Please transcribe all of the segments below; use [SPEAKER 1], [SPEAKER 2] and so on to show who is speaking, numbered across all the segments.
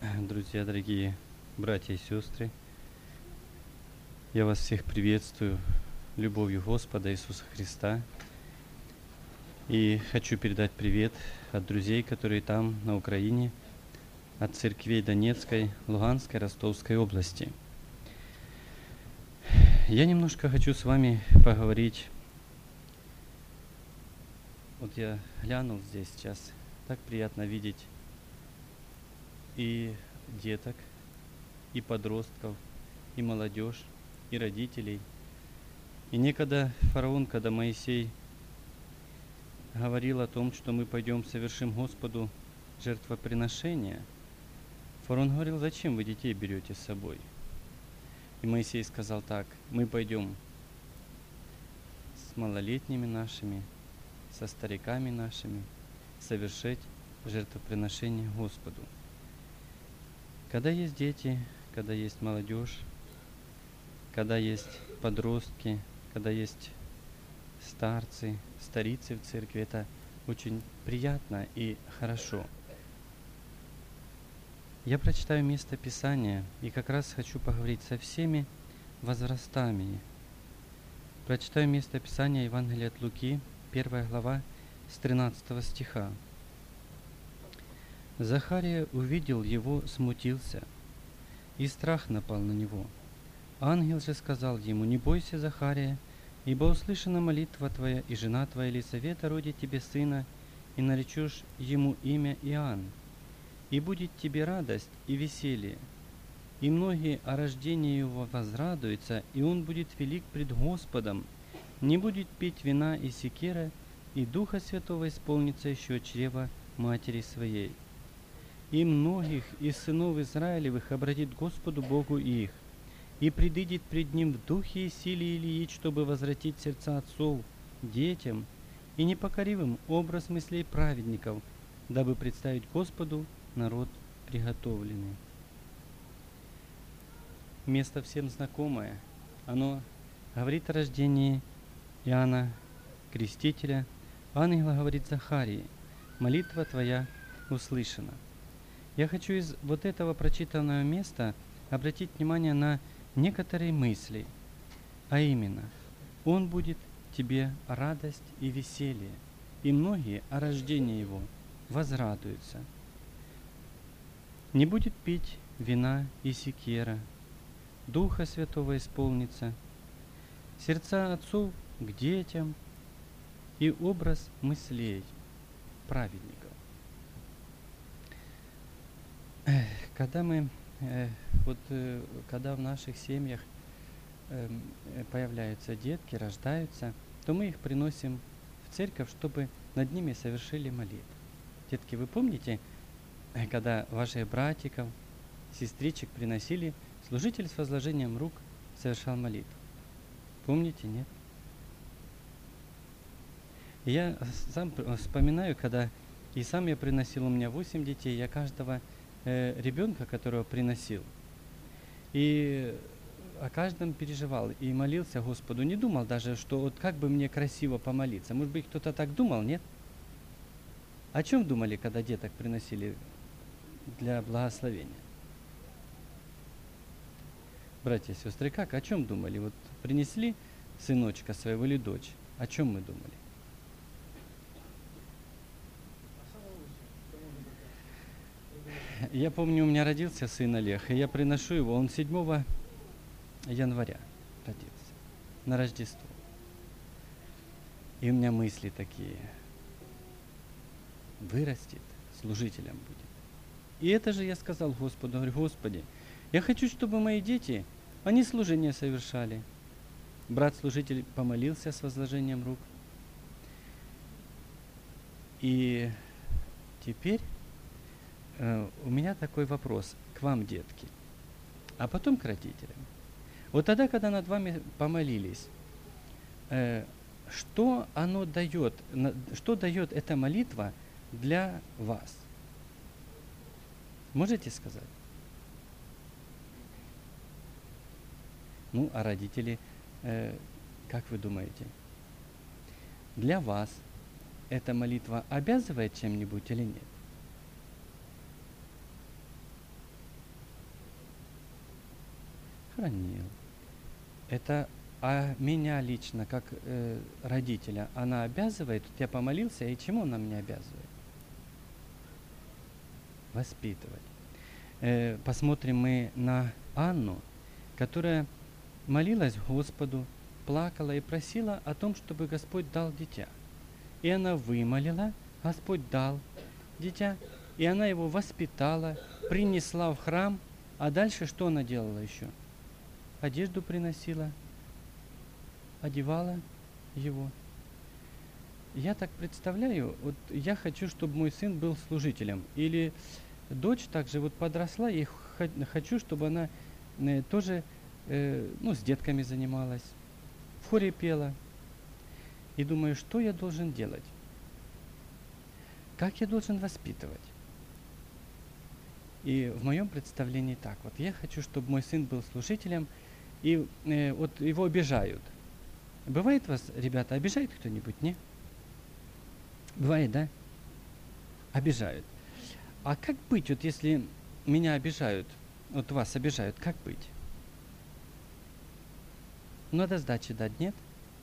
[SPEAKER 1] Друзья, дорогие братья и сестры, я вас всех приветствую любовью Господа Иисуса Христа. И хочу передать привет от друзей, которые там, на Украине, от церквей Донецкой, Луганской, Ростовской области. Я немножко хочу с вами поговорить. Вот я глянул здесь сейчас, так приятно видеть и деток, и подростков, и молодежь, и родителей. И некогда фараон, когда Моисей говорил о том, что мы пойдем совершим Господу жертвоприношение, фараон говорил: зачем вы детей берете с собой? И Моисей сказал так: мы пойдем с малолетними нашими, со стариками нашими совершить жертвоприношение Господу. Когда есть дети, когда есть молодежь, когда есть подростки, когда есть старцы, старицы в церкви, это очень приятно и хорошо. Я прочитаю место Писания и как раз хочу поговорить со всеми возрастами. Прочитаю место Писания Евангелия от Луки, 1 глава, с 13 стиха. Захария увидел его, смутился, и страх напал на него. Ангел же сказал ему: не бойся, Захария, ибо услышана молитва твоя, и жена твоя Елисавета родит тебе сына, и наречешь ему имя Иоанн. И будет тебе радость и веселье, и многие о рождении его возрадуются, и он будет велик пред Господом, не будет пить вина и секера, и Духа Святого исполнится еще чрева матери своей. И многих из сынов Израилевых обратит Господу Богу их, и предыдет пред Ним в духе и силе Илии, чтобы возвратить сердца отцов детям, и непокоривым образ мыслей праведников, дабы представить Господу народ приготовленный. Место всем знакомое. Оно говорит о рождении Иоанна Крестителя. Ангел говорит Захарии: молитва твоя услышана. Я хочу из вот этого прочитанного места обратить внимание на некоторые мысли, а именно: он будет тебе радость и веселье, и многие о рождении его возрадуются. Не будет пить вина и секера, Духа Святого исполнится, сердца отцов к детям и образ мыслей праведников. Когда в наших семьях появляются детки, рождаются, то мы их приносим в церковь, чтобы над ними совершили молитву. Детки, вы помните, когда ваших братиков, сестричек приносили, служитель с возложением рук совершал молитву? Помните, нет? Я сам вспоминаю, когда и сам я приносил, у меня 8 детей, я каждого ребенка, которого приносил, и о каждом переживал и молился Господу. Не думал даже, что вот как бы мне красиво помолиться. Может быть, кто-то так думал, нет? О чем думали, когда деток приносили для благословения? Братья и сестры, как? О чем думали? Вот принесли сыночка своего или дочь. О чем мы думали? Я помню, у меня родился сын Олег, и я приношу его, он 7 января родился, на Рождество. И у меня мысли такие: вырастет, служителем будет. И это же я сказал Господу, говорю: Господи, я хочу, чтобы мои дети, они служение совершали. Брат-служитель помолился с возложением рук. И теперь у меня такой вопрос к вам, детки, а потом к родителям. Вот тогда, когда над вами помолились, что оно дает, что дает эта молитва для вас? Можете сказать? Ну, а родители, как вы думаете, для вас эта молитва обязывает чем-нибудь или нет? Хранил. Это меня лично, как родителя, она обязывает, вот я помолился, и чему она меня обязывает? Воспитывать. Посмотрим мы на Анну, которая молилась Господу, плакала и просила о том, чтобы Господь дал дитя. И она вымолила, Господь дал дитя, и она его воспитала, принесла в храм, а дальше что она делала еще? Одежду приносила, одевала его. Я так представляю, вот я хочу, чтобы мой сын был служителем. Или дочь также вот подросла, и хочу, чтобы она тоже с детками занималась, в хоре пела. И думаю, что я должен делать? Как я должен воспитывать? И в моем представлении так. Вот я хочу, чтобы мой сын был служителем, и вот его обижают. Бывает вас, ребята, обижает кто-нибудь, не? Бывает, да? Обижают. А как быть, вот если меня обижают, вот вас обижают, как быть? Надо сдачи дать, нет?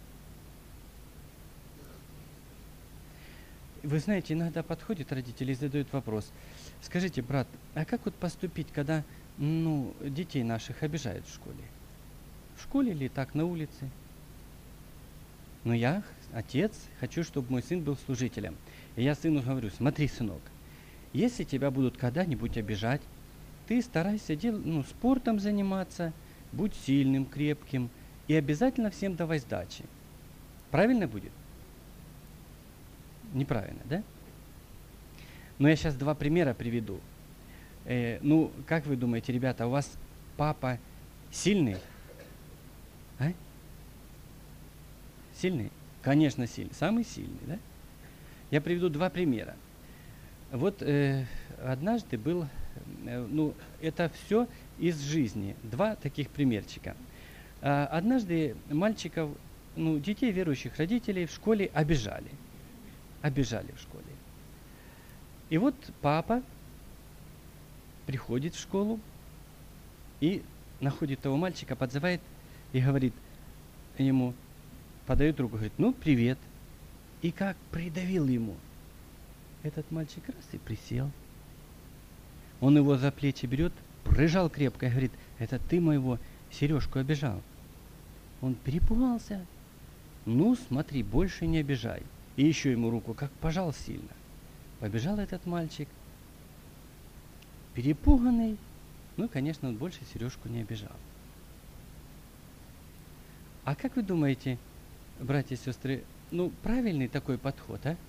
[SPEAKER 1] Вы знаете, иногда подходят родители и задают вопрос. Скажите, брат, а как вот поступить, когда детей наших обижают в школе? В школе или так, на улице? Но я, отец, хочу, чтобы мой сын был служителем. И я сыну говорю, смотри, сынок, если тебя будут когда-нибудь обижать, ты старайся спортом заниматься, будь сильным, крепким, и обязательно всем давай сдачи. Правильно будет? Неправильно, да? Но я сейчас два примера приведу. Как вы думаете, ребята, у вас папа сильный? А? Сильный? Конечно, сильный. Самый сильный, да? Я приведу два примера. Вот однажды был, это все из жизни. Два таких примерчика. Однажды мальчиков, детей верующих родителей в школе обижали. Обижали в школе. И вот папа приходит в школу и находит того мальчика, подзывает и говорит ему, подает руку, говорит, привет. И как придавил ему. Этот мальчик раз и присел. Он его за плечи берет, прижал крепко и говорит, это ты моего Сережку обижал. Он перепугался. Смотри, больше не обижай. И еще ему руку как пожал сильно. Побежал этот мальчик, перепуганный. Конечно, он больше Сережку не обижал. А как вы думаете, братья и сестры, правильный такой подход, а?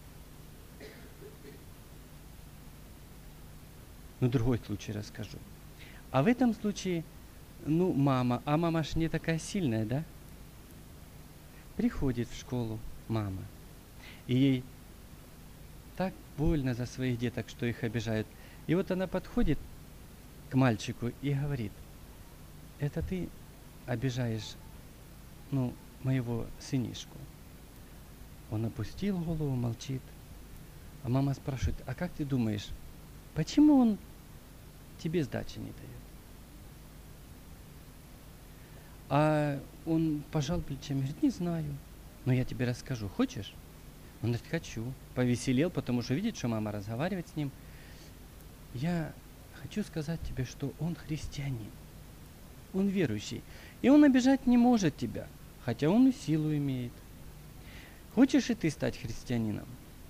[SPEAKER 1] Другой случай расскажу. А в этом случае, мама ж не такая сильная, да? Приходит в школу мама, и ей так больно за своих деток, что их обижают. И вот она подходит к мальчику и говорит, это ты обижаешь, моего сынишку. Он опустил голову, молчит. А мама спрашивает, а как ты думаешь, почему он тебе сдачи не дает? А он пожал плечами, говорит, не знаю, но я тебе расскажу. Хочешь? Он говорит, хочу. Повеселел, потому что видит, что мама разговаривает с ним. Я хочу сказать тебе, что он христианин. Он верующий. И он обижать не может тебя, хотя он и силу имеет. Хочешь и ты стать христианином?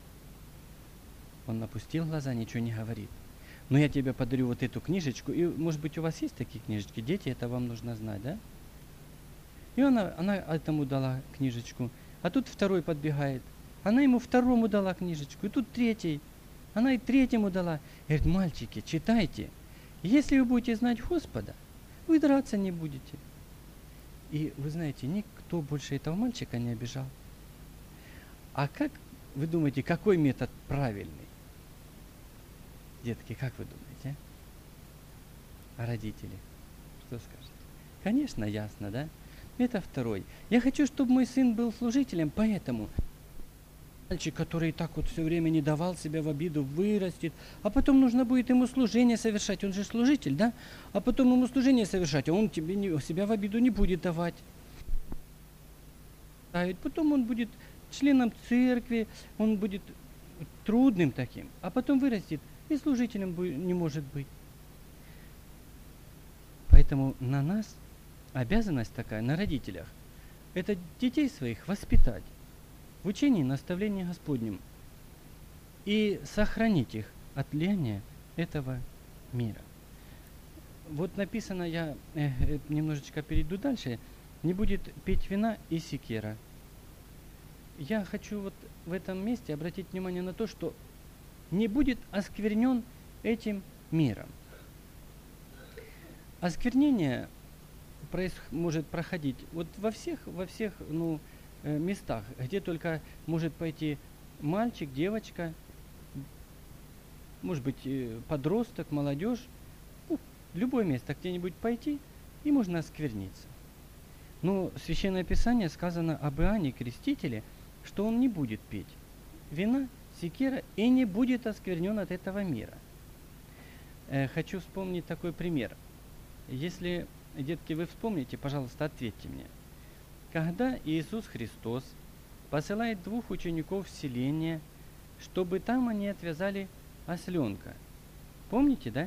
[SPEAKER 1] Он опустил глаза, ничего не говорит. Но я тебе подарю вот эту книжечку. И, может быть, у вас есть такие книжечки? Дети, это вам нужно знать, да? И она этому дала книжечку. А тут второй подбегает. Она ему второму дала книжечку. И тут третий. Она и третьему дала. Говорит, мальчики, читайте. Если вы будете знать Господа, вы драться не будете. И вы знаете, никто больше этого мальчика не обижал. А как вы думаете, какой метод правильный? Детки, как вы думаете? А родители? Что скажете? Конечно, ясно, да? Это второй. Я хочу, чтобы мой сын был служителем, поэтому Мальчик, который так вот все время не давал себя в обиду, вырастет, а потом нужно будет ему служение совершать, он же служитель, да? А потом ему служение совершать, а он тебе себя в обиду не будет давать. А ведь потом он будет членом церкви, он будет трудным таким, а потом вырастет и служителем не может быть. Поэтому на нас обязанность такая, на родителях, это детей своих воспитать в учении и наставлении Господнем и сохранить их от влияния этого мира. Вот написано, я немножечко перейду дальше, не будет пить вина и секера. Я хочу вот в этом месте обратить внимание на то, что не будет осквернен этим миром. Осквернение может проходить вот во всех местах, где только может пойти мальчик, девочка, может быть подросток, молодежь, любое место, где-нибудь пойти, и можно оскверниться. Но Священное Писание сказано об Иоанне Крестителе, что он не будет пить вина, секера и не будет осквернен от этого мира. Хочу вспомнить такой пример. Если, детки, вы вспомните, пожалуйста, ответьте мне. Когда Иисус Христос посылает 2 учеников в селение, чтобы там они отвязали осленка. Помните, да?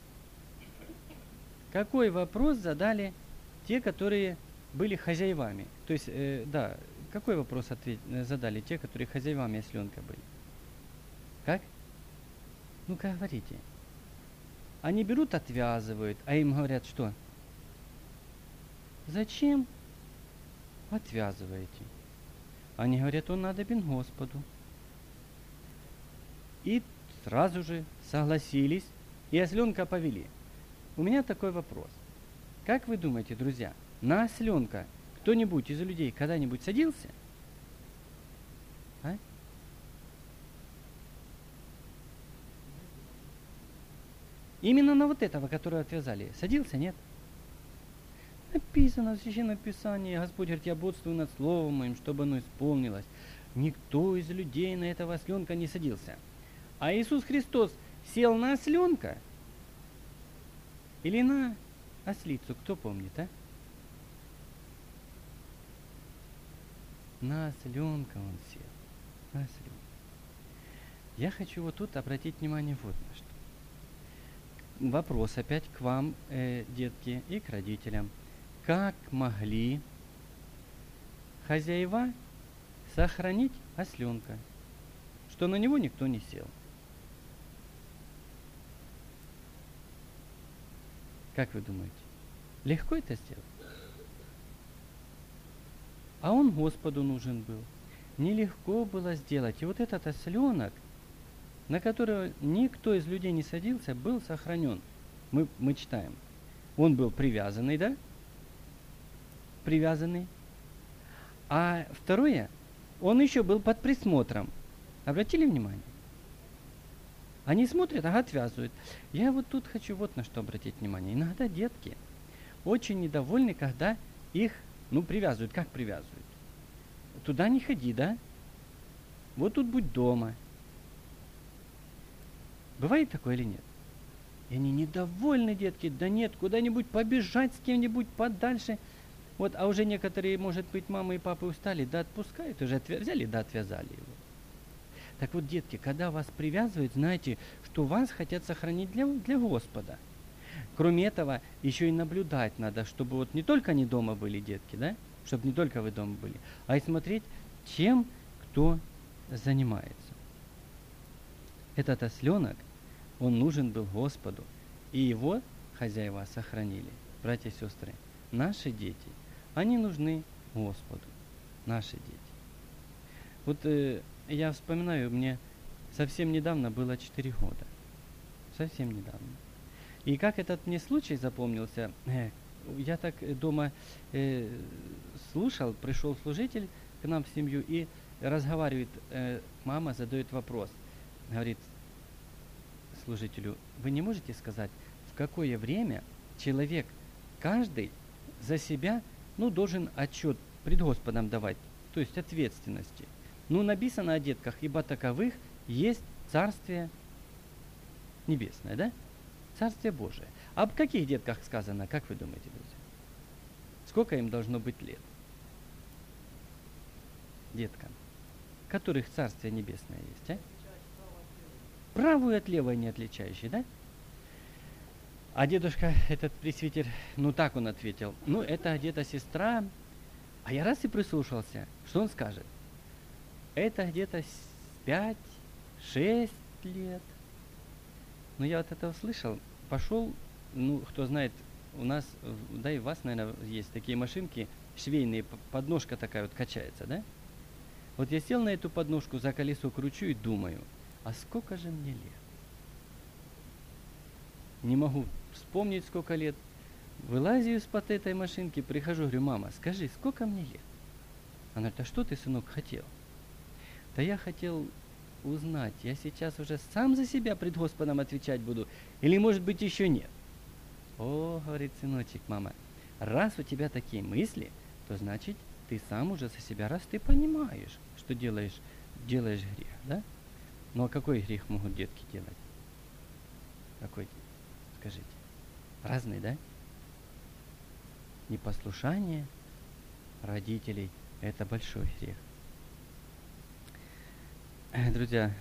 [SPEAKER 1] Какой вопрос задали те, которые были хозяевами? То есть, какой вопрос задали те, которые хозяевами осленка были? Как? Ну-ка, говорите. Они берут, отвязывают, а им говорят, что? Зачем отвязываете? Они говорят, он надобен Господу. И сразу же согласились, и осленка повели. У меня такой вопрос. Как вы думаете, друзья, на осленка кто-нибудь из людей когда-нибудь садился? А? Именно на вот этого, которого отвязали, садился, нет? Написано в Священном Писании, Господь говорит, я бодствую над Словом Моим, чтобы оно исполнилось. Никто из людей на этого осленка не садился. А Иисус Христос сел на осленка или на ослицу, кто помнит, а? На осленка он сел. На осленка. Я хочу вот тут обратить внимание вот на что. Вопрос опять к вам, детки, и к родителям. Как могли хозяева сохранить осленка, что на него никто не сел? Как вы думаете, легко это сделать? А он Господу нужен был. Нелегко было сделать. И вот этот осленок, на которого никто из людей не садился, был сохранен. Мы читаем. Он был привязанный, да? Привязанный. А второе, он еще был под присмотром. Обратили внимание? Они смотрят, отвязывают. Я вот тут хочу вот на что обратить внимание. Иногда детки очень недовольны, когда их, привязывают. Как привязывают? Туда не ходи, да? Вот тут будь дома. Бывает такое или нет? И они недовольны, детки. Да нет, куда-нибудь побежать с кем-нибудь подальше. Вот, а уже некоторые, может быть, мамы и папы устали, да отпускают, уже взяли, да отвязали его. Так вот, детки, когда вас привязывают, знайте, что вас хотят сохранить для Господа. Кроме этого, еще и наблюдать надо, чтобы вот не только они дома были, детки, да? Чтобы не только вы дома были, а и смотреть, чем кто занимается. Этот осленок, он нужен был Господу, и его хозяева сохранили. Братья и сестры, наши дети, они нужны Господу, наши дети. Вот я вспоминаю, мне совсем недавно было 4 года. Совсем недавно. И как этот мне случай запомнился, я так дома слушал, пришел служитель к нам в семью и разговаривает, мама задает вопрос. Говорит служителю, вы не можете сказать, в какое время человек, каждый за себя, должен отчет пред Господом давать, то есть ответственности. Ну, написано о детках, ибо таковых есть Царствие Небесное, да? Царствие Божие. Об каких детках сказано, как вы думаете, друзья? Сколько им должно быть лет? Деткам, которых Царствие Небесное есть, а? Правую от левой не отличающий, да? А дедушка, этот пресвитер, ну так он ответил, ну это где-то сестра, а я раз и прислушался, что он скажет? Это где-то 5-6 лет. Ну я вот это услышал, пошел, ну кто знает, у нас, да и у вас, наверное, есть такие машинки швейные, подножка такая вот качается, да? Вот я сел на эту подножку, за колесо кручу и думаю, а сколько же мне лет? Не могу вспомнить, сколько лет. Вылазю из-под этой машинки, прихожу, говорю, мама, скажи, сколько мне лет? Она говорит, а что ты, сынок, хотел? Да я хотел узнать, я сейчас уже сам за себя пред Господом отвечать буду, или, может быть, еще нет? О, говорит сыночек, мама, раз у тебя такие мысли, то значит, ты сам уже за себя, раз ты понимаешь, что делаешь грех, да? Ну, а какой грех могут детки делать? Какой? Скажите. Разный, да? Непослушание родителей – это большой грех. Друзья,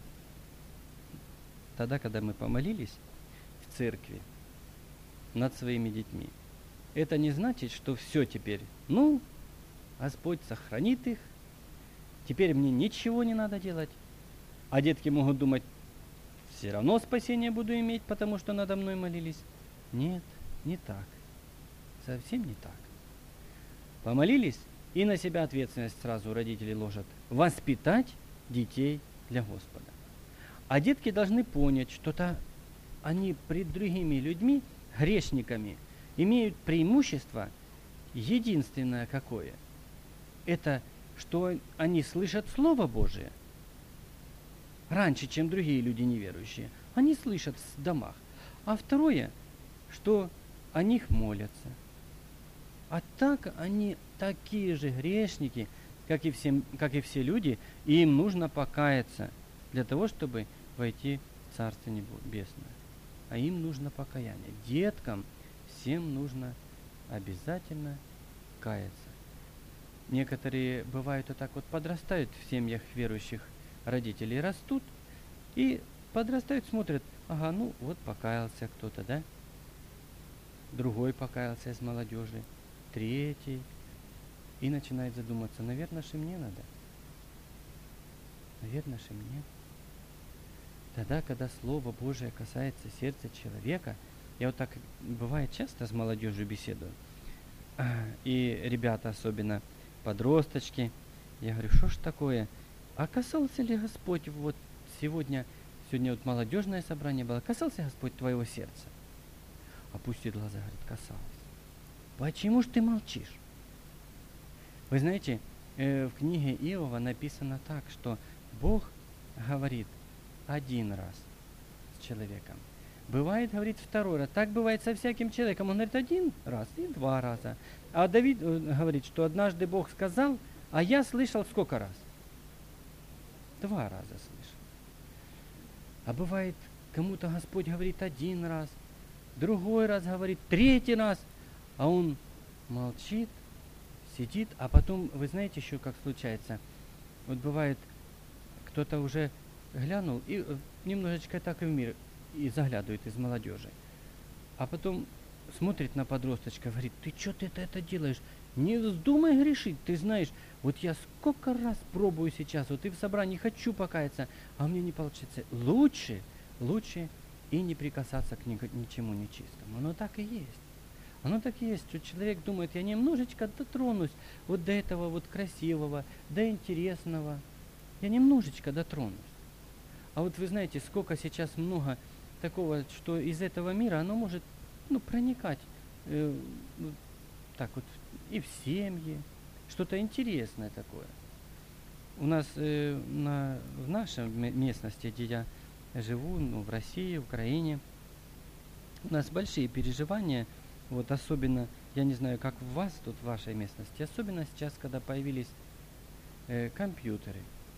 [SPEAKER 1] тогда, когда мы помолились в церкви над своими детьми, это не значит, что все теперь, ну, Господь сохранит их, теперь мне ничего не надо делать. А детки могут думать, все равно спасение буду иметь, потому что надо мной молились. Нет, не так. Совсем не так. Помолились, и на себя ответственность сразу родители ложат. Воспитать детей для Господа. А детки должны понять, что-то они пред другими людьми, грешниками, имеют преимущество единственное какое. Это, что они слышат Слово Божие раньше, чем другие люди неверующие. Они слышат в домах. А второе, что о них молятся. А так они такие же грешники, как и все люди, и им нужно покаяться для того, чтобы войти в Царство Небесное. А им нужно покаяние. Деткам всем нужно обязательно каяться. Некоторые, бывают, вот так вот подрастают в семьях верующих родителей, растут и подрастают, смотрят, ага, ну вот покаялся кто-то, да? Другой покаялся из молодежи, третий. И начинает задуматься, наверное, же мне надо. Наверное, же мне. Тогда, когда Слово Божие касается сердца человека, я вот так, бывает, часто с молодежью беседую, и ребята, особенно подросточки, я говорю, что ж такое? А касался ли Господь вот сегодня вот молодежное собрание было, касался Господь твоего сердца? Опустит глаза, говорит, касался. Почему ж ты молчишь? Вы знаете, в книге Иова написано так, что Бог говорит один раз с человеком. Бывает, говорит, второй раз. Так бывает со всяким человеком. Он говорит один раз и два раза. А Давид говорит, что однажды Бог сказал, а я слышал сколько раз? 2 раза слышал. А бывает, кому-то Господь говорит один раз, другой раз говорит, третий раз, а он молчит, сидит, а потом, вы знаете еще, как случается, вот бывает, кто-то уже глянул и немножечко так и в мир и заглядывает из молодежи. А потом смотрит на подросточка, говорит, ты что ты это делаешь? Не вздумай грешить, ты знаешь, вот я сколько раз пробую сейчас, вот и в собрании хочу покаяться, а мне не получится. Лучше и не прикасаться к ничему нечистому. Оно так и есть. Оно так и есть, что человек думает, я немножечко дотронусь вот до этого вот красивого, до интересного. Я немножечко дотронусь. А вот вы знаете, сколько сейчас много такого, что из этого мира оно может проникать так вот и в семьи, что-то интересное такое. У нас в нашей местности, где я живу, в России, в Украине, у нас большие переживания, вот особенно, я не знаю, как у вас тут в вашей местности, особенно сейчас, когда появились компьютеры.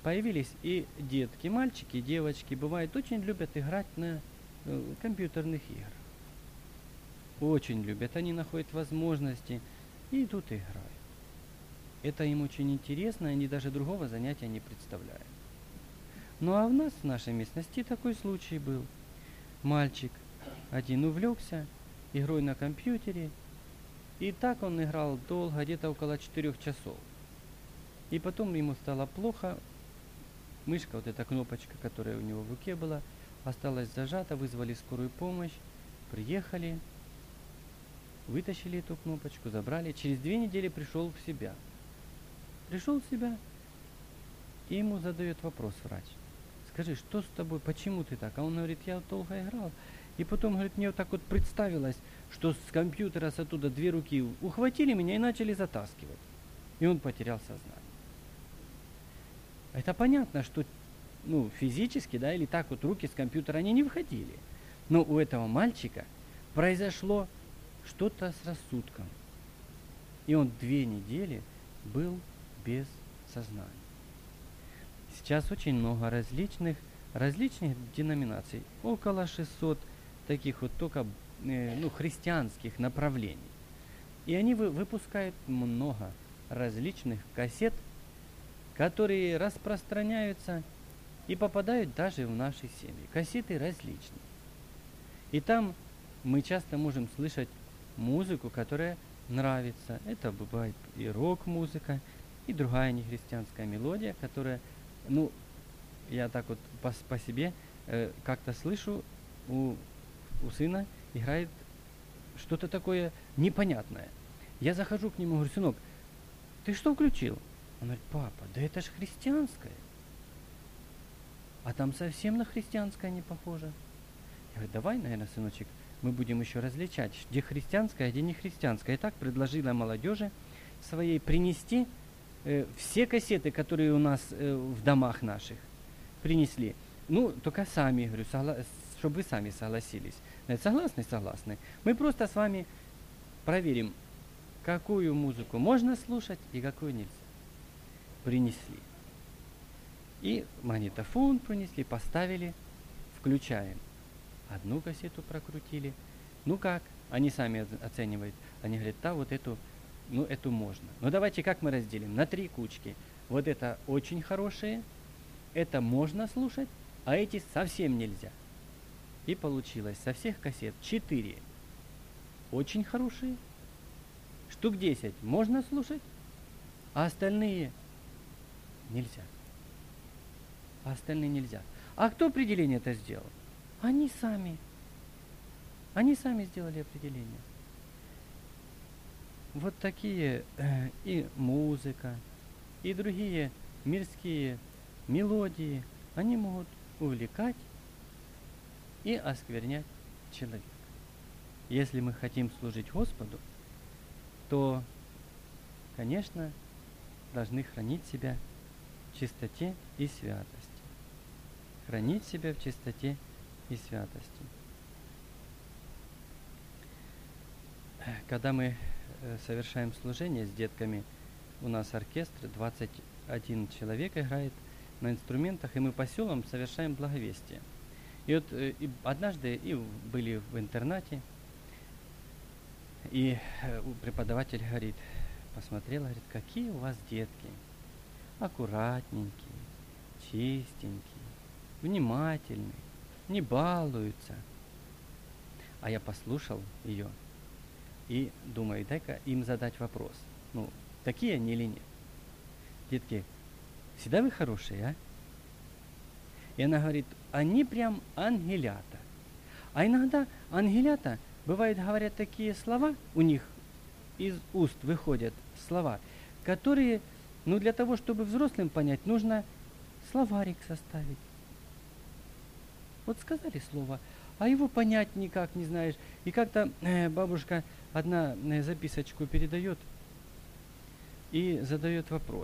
[SPEAKER 1] появились и детки, мальчики, и девочки, бывает, очень любят играть на компьютерных играх. Очень любят. Они находят возможности и идут и играют. Это им очень интересно, они даже другого занятия не представляют. Ну а у нас в нашей местности такой случай был. Мальчик один увлекся игрой на компьютере, и так он играл долго, где-то около 4 часов. И потом ему стало плохо, мышка, вот эта кнопочка, которая у него в руке была, осталась зажата, вызвали скорую помощь, приехали, вытащили эту кнопочку, забрали. Через 2 недели пришел в себя. Пришел в себя, и ему задает вопрос врач. Скажи, что с тобой, почему ты так? А он говорит, я долго играл. И потом, говорит, мне вот так вот представилось, что с компьютера с оттуда 2 руки ухватили меня и начали затаскивать. И он потерял сознание. Это понятно, что физически, да, или так вот руки с компьютера они не выходили. Но у этого мальчика произошло что-то с рассудком. И он 2 недели был без сознания. Сейчас очень много различных деноминаций. Около 600 таких вот только христианских направлений. И они выпускают много различных кассет, которые распространяются и попадают даже в наши семьи. Кассеты различные. И там мы часто можем слышать музыку, которая нравится. Это бывает и рок-музыка, и другая нехристианская мелодия, которая, я так вот по себе как-то слышу, у сына играет что-то такое непонятное. Я захожу к нему и говорю, сынок, ты что включил? Он говорит, папа, да это ж христианское. А там совсем на христианское не похоже. Я говорю, давай, наверное, сыночек, мы будем еще различать, где христианское, а где не христианское. И так предложила молодежи своей принести все кассеты, которые у нас в домах наших, принесли. Только сами, говорю, чтобы вы сами согласились. Согласны? Согласны. Мы просто с вами проверим, какую музыку можно слушать и какую нельзя. Принесли. И магнитофон принесли, поставили, включаем. Одну кассету прокрутили. Как? Они сами оценивают. Они говорят, да, вот эту, эту можно. Давайте как мы разделим? На 3 кучки. Вот это очень хорошие, это можно слушать, а эти совсем нельзя. И получилось со всех кассет 4 очень хорошие, штук 10 можно слушать, а остальные нельзя. А кто определение это сделал? Они сами. Они сами сделали определение. Вот такие и музыка, и другие мирские мелодии, они могут увлекать и осквернять человека. Если мы хотим служить Господу, то, конечно, должны хранить себя в чистоте и святости. Хранить себя в чистоте и святости. Когда мы совершаем служение с детками, у нас оркестр, 21 человек играет на инструментах, и мы по селам совершаем благовестие. И вот однажды были в интернате, и преподаватель говорит, посмотрел, говорит, какие у вас детки, аккуратненькие, чистенькие, внимательные, не балуются. А я послушал ее и думаю, дай-ка им задать вопрос. Такие они или нет? Детки, всегда вы хорошие, а? И она говорит, они прям ангелята. А иногда ангелята, бывает, говорят такие слова, у них из уст выходят слова, которые, для того, чтобы взрослым понять, нужно словарик составить. Вот сказали слово, а его понять никак не знаешь. И как-то бабушка одна записочку передает и задает вопрос.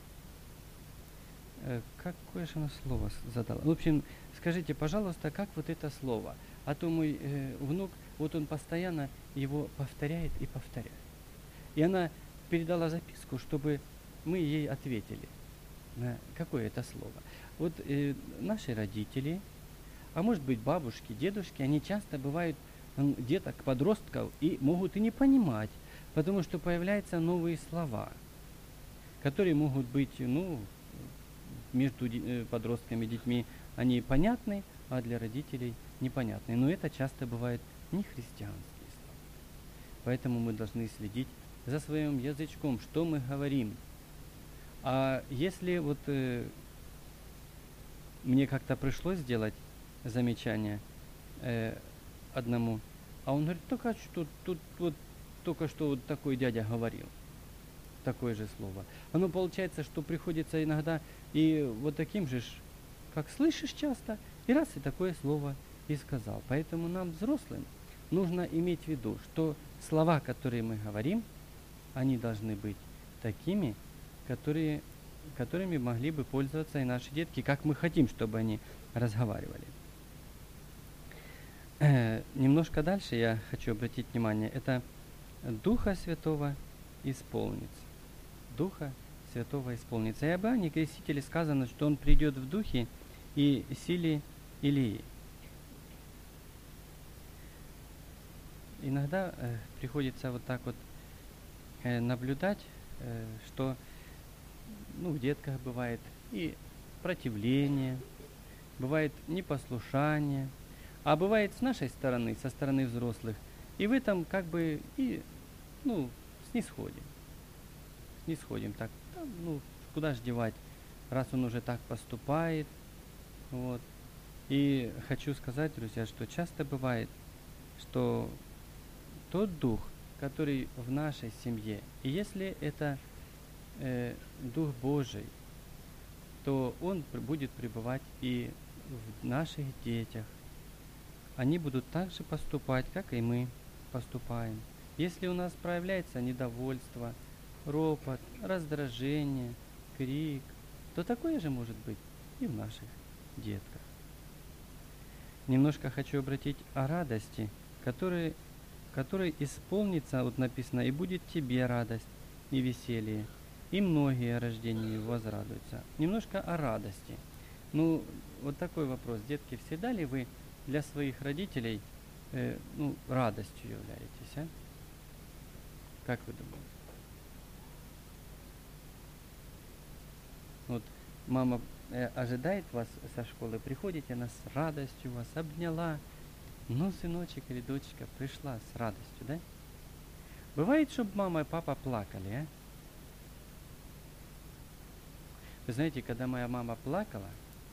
[SPEAKER 1] Какое же она слово задала? В общем, скажите, пожалуйста, как вот это слово? А то мой внук, вот он постоянно его повторяет и повторяет. И она передала записку, чтобы мы ей ответили. какое это слово. Вот наши родители, а может быть бабушки, дедушки, они часто бывают деток, подростков и могут и не понимать, потому что появляются новые слова, которые могут быть, между подростками и детьми они понятны, а для родителей непонятны. Но это часто бывает не христианские слова. Поэтому мы должны следить за своим язычком, что мы говорим. А если вот мне как-то пришлось сделать замечание одному, а он говорит, только что тут вот только что вот такой дядя говорил, такое же слово. Оно получается, что приходится иногда и вот таким же, как слышишь часто, и раз и такое слово и сказал. Поэтому нам, взрослым, нужно иметь в виду, что слова, которые мы говорим, они должны быть такими, которыми могли бы пользоваться и наши детки, как мы хотим, чтобы они разговаривали. Немножко дальше я хочу обратить внимание, это Духа Святого исполнится. Духа Святого исполнится. И об Иоанне Крестителе сказано, что он придет в духе и силе Илии. Иногда приходится вот так вот наблюдать, что в детках бывает и противление, бывает непослушание, а бывает с нашей стороны, со стороны взрослых, и в этом как бы и снисходим. Снисходим так, куда ж девать, раз он уже так поступает. Вот. И хочу сказать, друзья, что часто бывает, что тот дух, который в нашей семье, и если это Дух Божий, то он будет пребывать и в наших детях. Они будут так же поступать, как и мы поступаем. Если у нас проявляется недовольство, ропот, раздражение, крик, то такое же может быть и в наших детках. Немножко хочу обратить о радости, которой исполнится, вот написано, и будет тебе радость и веселье, и многие о рождении возрадуются. Немножко о радости. Вот такой вопрос. Детки, всегда ли вы для своих родителей радостью являетесь? А? Как вы думаете? Вот мама ожидает вас со школы, приходите, она с радостью вас обняла. Сыночек или дочка пришла с радостью, да? Бывает, чтобы мама и папа плакали, а? Вы знаете, когда моя мама плакала,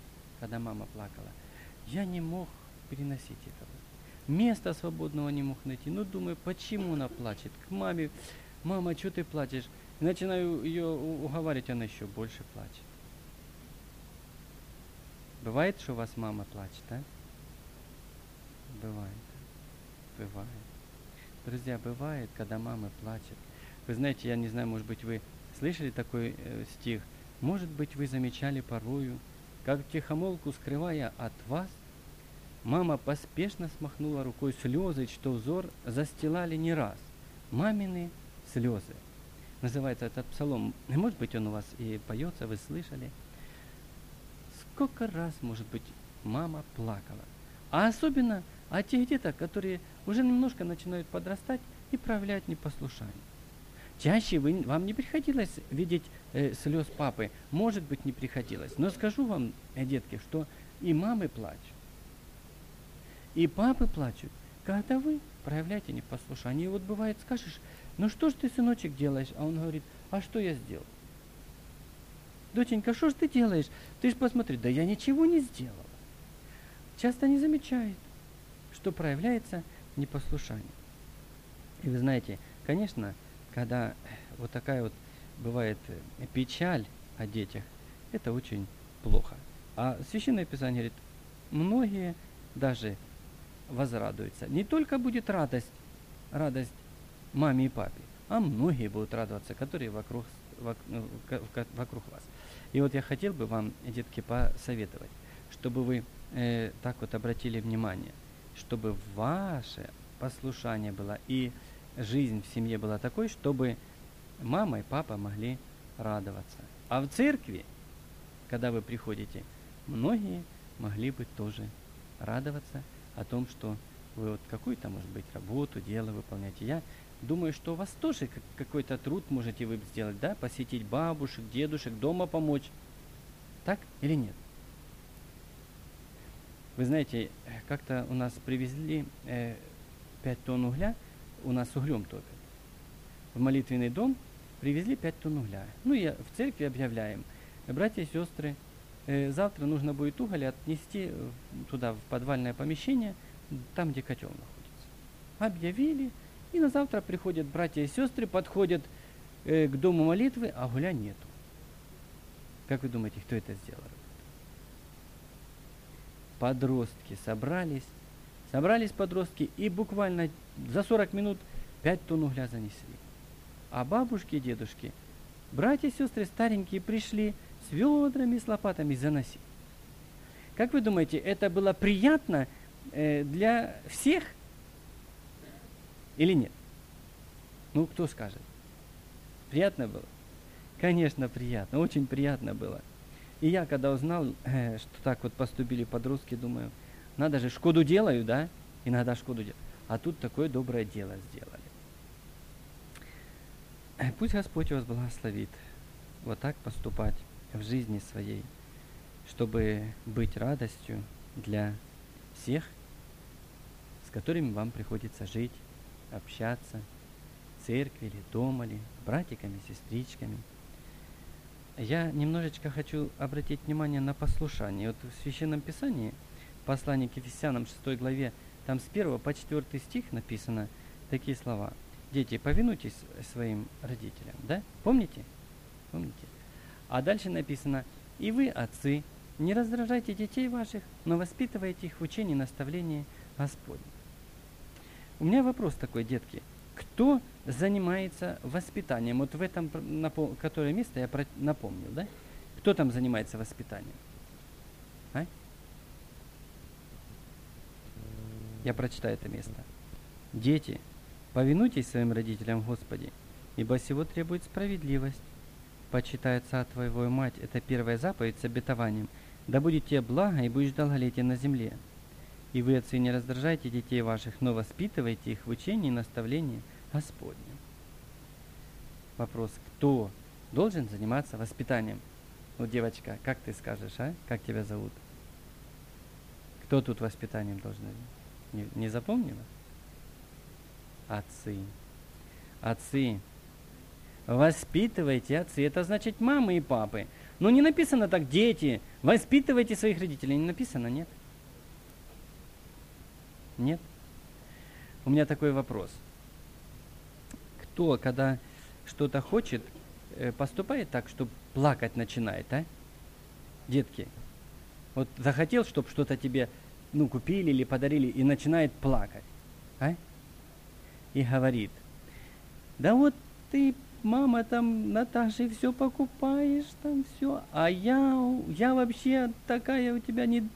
[SPEAKER 1] я не мог переносить этого. Места свободного не мог найти. Думаю, почему она плачет? К маме, мама, что ты плачешь? И начинаю ее уговаривать, она еще больше плачет. Бывает, что у вас мама плачет, а? Бывает. Друзья, бывает, когда мама плачет. Вы знаете, я не знаю, может быть, вы слышали такой стих? Может быть, вы замечали порою, как втихомолку, скрывая от вас, мама поспешно смахнула рукой слезы, что взор застилали не раз. Мамины слезы. Называется этот псалом. Может быть, он у вас и поется, вы слышали. Сколько раз, может быть, мама плакала. А особенно о тех деток, которые уже немножко начинают подрастать и проявлять непослушание. Чаще вам не приходилось видеть слез папы, может быть, не приходилось. Но скажу вам, детки, что и мамы плачут, и папы плачут, когда вы проявляете непослушание. И вот бывает, скажешь, что ж ты, сыночек, делаешь? А он говорит, а что я сделал? Доченька, что ж ты делаешь? Ты ж посмотри, да я ничего не сделала. Часто не замечает, что проявляется непослушание. И вы знаете, конечно, когда вот такая вот бывает печаль о детях, это очень плохо. А Священное Писание говорит, многие даже возрадуются. Не только будет радость маме и папе, а многие будут радоваться, которые вокруг вас. И вот я хотел бы вам, детки, посоветовать, чтобы вы так вот обратили внимание, чтобы ваше послушание было и жизнь в семье была такой, чтобы мама и папа могли радоваться. А в церкви когда вы приходите, многие могли бы тоже радоваться о том, что вы вот какую-то, может быть, работу, дело выполняете. Я думаю, что у вас тоже какой-то труд можете вы сделать, да? Посетить бабушек, дедушек, дома помочь. Так или нет? Вы знаете, как-то у нас привезли 5 тонн угля, у нас углем топят. В молитвенный дом привезли 5 тонн угля. Ну и в церкви объявляем: братья и сестры, завтра нужно будет уголь отнести туда, в подвальное помещение, там, где котел находится. Объявили, и на завтра приходят братья и сестры, подходят к дому молитвы, а угля нету. Как вы думаете, кто это сделал? Подростки собрались подростки, и буквально за 40 минут 5 тонн угля занесли. А бабушки и дедушки, братья и сестры старенькие пришли с ведрами, с лопатами заносить. Как вы думаете, это было приятно для всех или нет? Ну, кто скажет? Приятно было? Конечно, приятно, очень приятно было. И я, когда узнал, что так вот поступили подростки, думаю, надо же, шкоду делаю, да? Иногда шкоду делаю. А тут такое доброе дело сделали. Пусть Господь вас благословит вот так поступать в жизни своей, чтобы быть радостью для всех, с которыми вам приходится жить, общаться, в церкви или дома, или братиками, сестричками. Я немножечко хочу обратить внимание на послушание. Вот в Священном Писании, послании к Ефесянам 6 главе, там с 1 по 4 стих написано такие слова. Дети, повинуйтесь своим родителям, да? Помните? Помните? А дальше написано: и вы, отцы, не раздражайте детей ваших, но воспитывайте их в учении и наставлении Господне. У меня вопрос такой, детки. Кто занимается воспитанием? Вот в этом, которое место я напомнил, да? Кто там занимается воспитанием? А? Я прочитаю это место. Дети, повинуйтесь своим родителям в Господе, ибо сего требует справедливость. Почитай отца твоего и мать. Это первая заповедь с обетованием. Да будет тебе благо, и будешь долголетие на земле. И вы, отцы, не раздражайте детей ваших, но воспитывайте их в учении и наставлении Господнем. Вопрос: кто должен заниматься воспитанием? Вот, девочка, как ты скажешь, а? Как тебя зовут? Кто тут воспитанием должен? Не запомнила? Отцы. Отцы. Воспитывайте, отцы. Это значит мамы и папы. Но не написано так: дети, воспитывайте своих родителей. Не написано, нет? Нет? У меня такой вопрос. Кто, когда что-то хочет, поступает так, что плакать начинает, а? Детки. Вот захотел, чтобы что-то тебе, купили или подарили, и начинает плакать, а? И говорит: да вот ты, мама, там Наташе все покупаешь, там все, а я вообще такая у тебя не,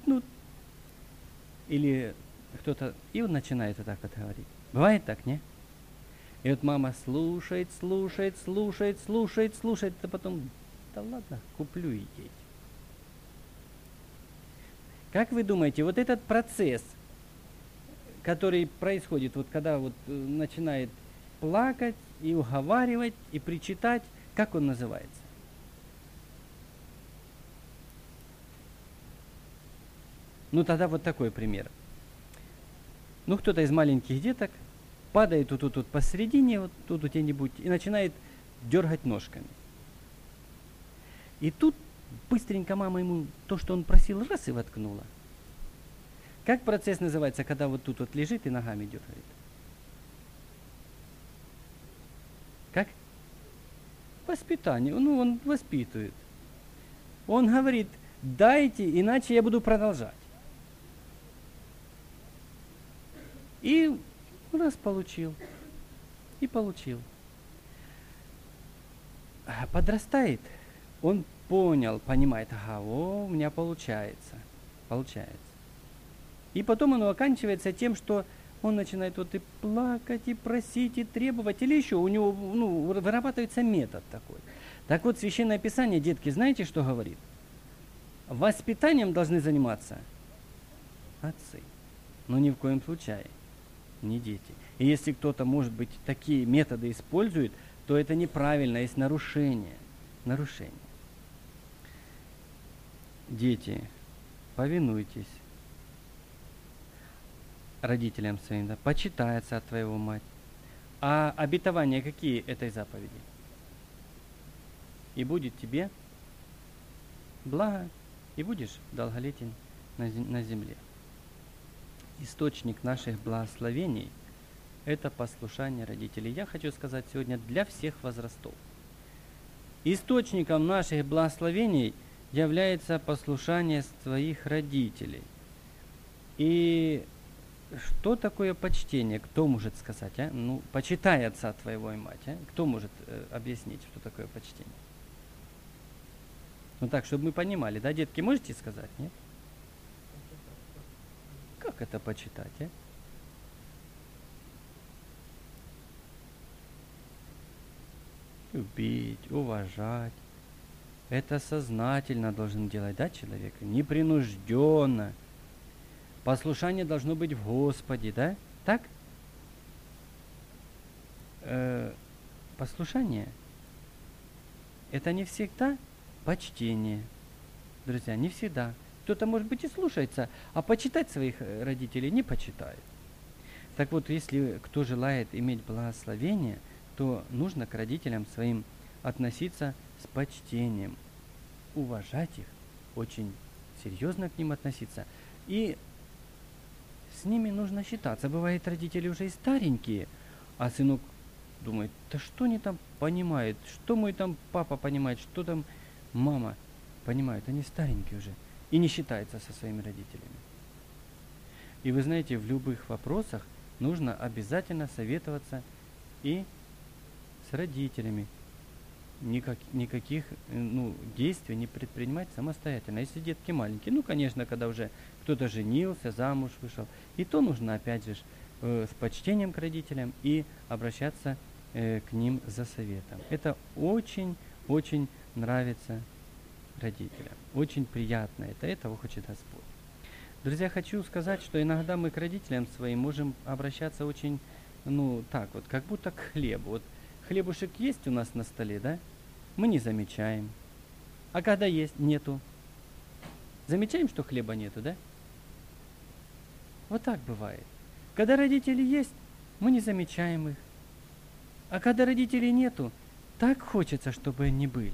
[SPEAKER 1] или кто-то, и он начинает вот так вот говорить. Бывает так, не? И вот мама слушает, а потом: да ладно, куплю ей. Как вы думаете, вот этот процесс, который происходит, вот когда вот начинает плакать и уговаривать, и причитать, как он называется? Тогда вот такой пример. Кто-то из маленьких деток падает тут посередине, вот тут где-нибудь, и начинает дергать ножками. И тут быстренько мама ему то, что он просил, раз и воткнула. Как процесс называется, когда вот тут вот лежит и ногами дергает? Как? Воспитание. Он воспитывает. Он говорит: дайте, иначе я буду продолжать. И раз получил. И получил. Подрастает. Он понимает: ага, у меня получается. И потом оно оканчивается тем, что он начинает вот и плакать, и просить, и требовать, или еще у него вырабатывается метод такой. Так вот, Священное Писание, детки, знаете, что говорит? воспитанием должны заниматься отцы. Но ни в коем случае не дети. И если кто-то, может быть, такие методы использует, то это неправильно, есть нарушение. Нарушение. Дети, повинуйтесь родителям своим, да, почитай отца твоего, мать. А обетования какие этой заповеди? И будет тебе благо, и будешь долголетен на земле. Источник наших благословений – это послушание родителей. Я хочу сказать сегодня для всех возрастов. Источником наших благословений является послушание своих родителей. И что такое почтение? Кто может сказать? А? Ну, почитай отца твоего и мать. А? Кто может объяснить, что такое почтение? Ну так, чтобы мы понимали, да, детки, можете сказать, нет? Как это почитать, а? Любить, уважать. Это сознательно должен делать, да, человек? Непринужденно. Послушание должно быть в Господе, да? Так? Послушание – это не всегда почтение. Друзья, не всегда. Кто-то, может быть, и слушается, а почитать своих родителей не почитает. Так вот, если кто желает иметь благословение, то нужно к родителям своим относиться с почтением, уважать их, очень серьезно к ним относиться. И с ними нужно считаться. Бывает, родители уже и старенькие, а сынок думает, да что они там понимают, что мой там папа понимает, что там мама понимает, они старенькие уже. И не считается со своими родителями. И вы знаете, в любых вопросах нужно обязательно советоваться и с родителями. Никаких действий не предпринимать самостоятельно. Если детки маленькие, конечно, когда уже кто-то женился, замуж вышел, и то нужно опять же с почтением к родителям и обращаться к ним за советом. Это очень нравится родителям. Очень приятно это. Этого хочет Господь. Друзья, хочу сказать, что иногда мы к родителям своим можем обращаться очень, так вот, как будто к хлебу. Вот хлебушек есть у нас на столе, да? Мы не замечаем. А когда есть, нету. Замечаем, что хлеба нету, да? Вот так бывает. Когда родители есть, мы не замечаем их. А когда родителей нету, так хочется, чтобы они были.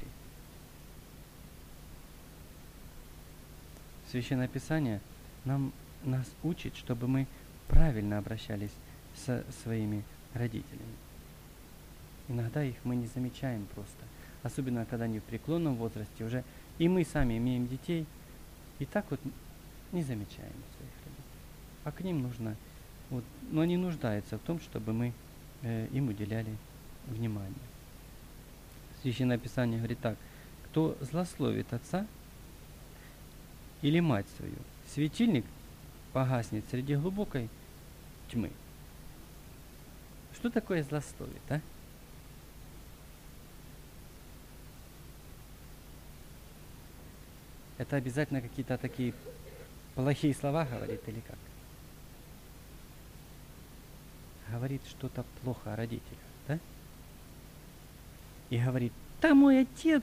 [SPEAKER 1] Священное Писание нас учит, чтобы мы правильно обращались со своими родителями. Иногда их мы не замечаем просто. Особенно, когда они в преклонном возрасте уже. И мы сами имеем детей. И так вот не замечаем своих родителей. А к ним нужно, но они нуждаются в том, чтобы мы им уделяли внимание. Священное Писание говорит так. Кто злословит отца или мать свою, светильник погаснет среди глубокой тьмы. Что такое злословит, а? Это обязательно какие-то такие плохие слова говорит или как? Говорит что-то плохо о родителях, да? И говорит, да мой отец,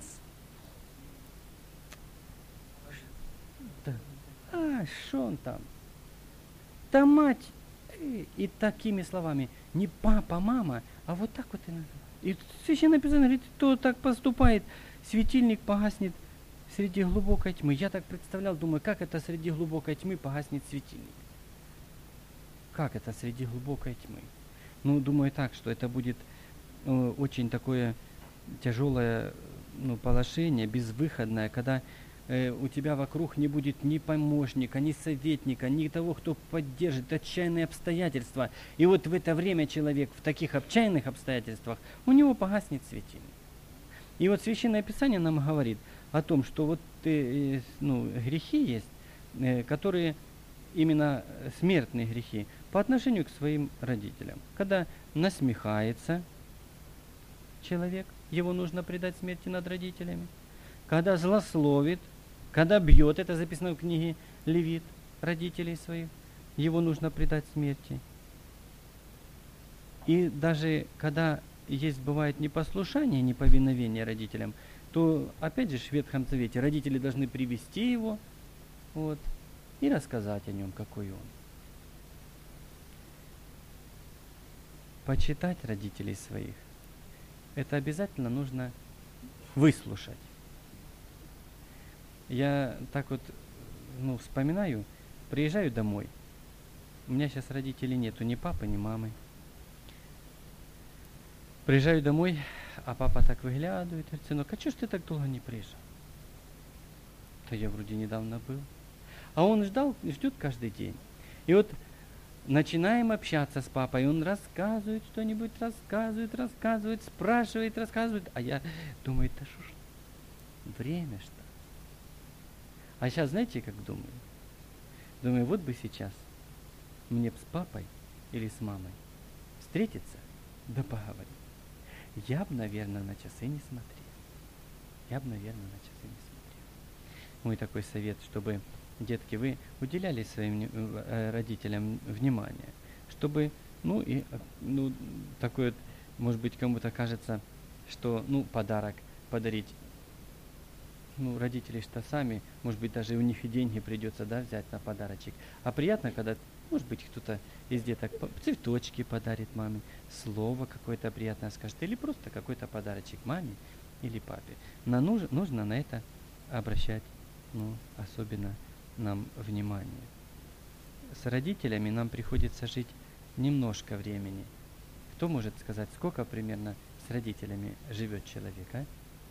[SPEAKER 1] что он там? Да мать, и такими словами, не папа, мама, а вот так вот и надо. И Священное Писание говорит, кто так поступает, светильник погаснет среди глубокой тьмы. Я так представлял, думаю, как это среди глубокой тьмы погаснет светильник? Как это среди глубокой тьмы? Думаю так, что это будет очень такое тяжелое положение, безвыходное, когда у тебя вокруг не будет ни помощника, ни советника, ни того, кто поддержит отчаянные обстоятельства. И вот в это время человек в таких отчаянных обстоятельствах, у него погаснет светильник. И вот Священное Писание нам говорит о том, что вот грехи есть, которые именно смертные грехи по отношению к своим родителям. Когда насмехается человек, его нужно предать смерти над родителями. Когда злословит Когда бьет, это записано в книге Левит, родителей своих, его нужно предать смерти. И даже когда есть, бывает, непослушание, неповиновение родителям, то, опять же, в Ветхом Завете родители должны привести его, вот, и рассказать о нем, какой он. Почитать родителей своих, это обязательно нужно выслушать. Я так вот, вспоминаю, приезжаю домой, у меня сейчас родителей нету, ни папы, ни мамы. Приезжаю домой, а папа так выглядывает, говорит: сынок, а чё ж ты так долго не приезжал? Да я вроде недавно был. А он ждет каждый день. И вот начинаем общаться с папой, он рассказывает что-нибудь, рассказывает, спрашивает, рассказывает. А я думаю, да что ж, время что. А сейчас знаете, как думаю? Думаю, вот бы сейчас мне с папой или с мамой встретиться, да поговорить. Я бы, наверное, на часы не смотрел. Мой такой совет, чтобы, детки, вы уделяли своим родителям внимание, чтобы, такой вот, может быть, кому-то кажется, что, подарок подарить, родители что сами, может быть, даже у них и деньги придется, взять на подарочек. А приятно, когда, может быть, кто-то из деток цветочки подарит маме, слово какое-то приятное скажет, или просто какой-то подарочек маме или папе. Нужно на это обращать, особенно нам внимание. С родителями нам приходится жить немножко времени. Кто может сказать, сколько примерно с родителями живет человек, а?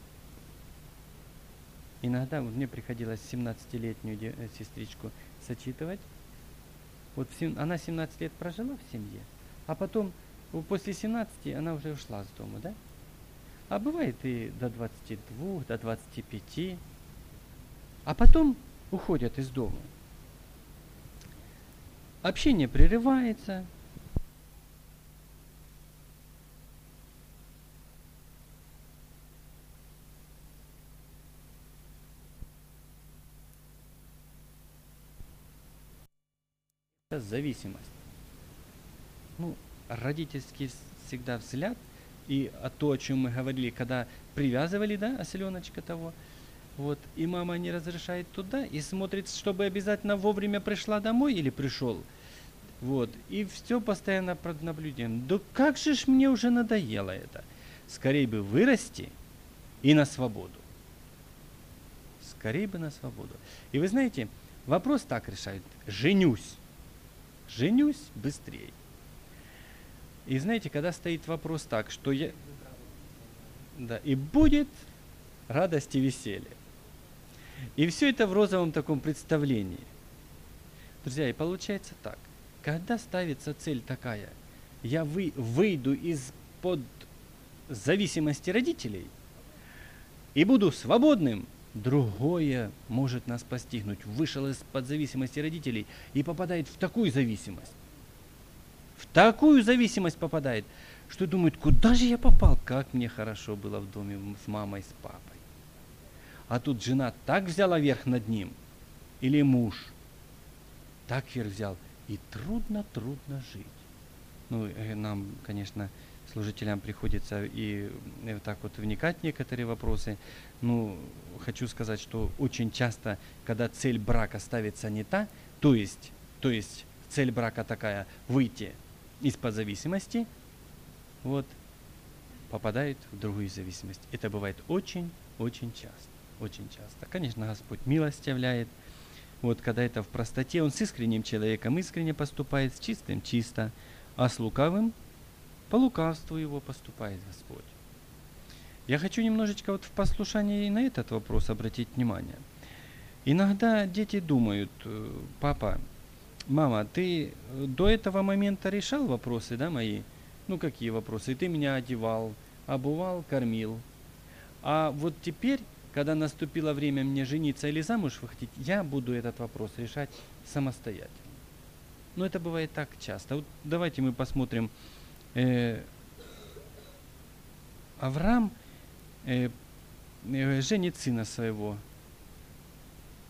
[SPEAKER 1] Иногда мне приходилось 17-летнюю сестричку сочитывать. Вот она 17 лет прожила в семье, а потом после 17 она уже ушла с дома, да? А бывает и до 22, до 25. А потом уходят из дома. Общение прерывается. Зависимость. Родительский всегда взгляд, и то, о чем мы говорили, когда привязывали, оселеночка того, вот, и мама не разрешает туда, и смотрит, чтобы обязательно вовремя пришла домой или пришел, вот, и все постоянно под наблюдением. Да как же ж мне уже надоело это. Скорее бы вырасти и на свободу. Скорее бы на свободу. И вы знаете, вопрос так решают: женюсь быстрее. И знаете, когда стоит вопрос так, что и будет радость и веселье. И все это в розовом таком представлении. Друзья, и получается так. Когда ставится цель такая: я выйду из-под зависимости родителей и буду свободным, другое может нас постигнуть. Вышел из-под зависимости родителей и попадает в такую зависимость. В такую зависимость попадает, что думает, куда же я попал, как мне хорошо было в доме с мамой, с папой. А тут жена так взяла верх над ним, или муж так верх взял, и трудно жить. Нам, конечно, служителям приходится и так вот вникать в некоторые вопросы. Хочу сказать, что очень часто, когда цель брака ставится не та, то есть цель брака такая: выйти из-под зависимости, вот, попадает в другую зависимость. Это бывает очень часто. Конечно, Господь милость являет. Вот, когда это в простоте, Он с искренним человеком искренне поступает, с чистым чисто, а с лукавым по лукавству его поступает Господь. Я хочу немножечко вот в послушании и на этот вопрос обратить внимание. Иногда дети думают: папа, мама, ты до этого момента решал вопросы, мои? Какие вопросы? Ты меня одевал, обувал, кормил. А вот теперь, когда наступило время мне жениться или замуж выходить, я буду этот вопрос решать самостоятельно. Это бывает так часто. Вот давайте мы посмотрим. Авраам женит сына своего,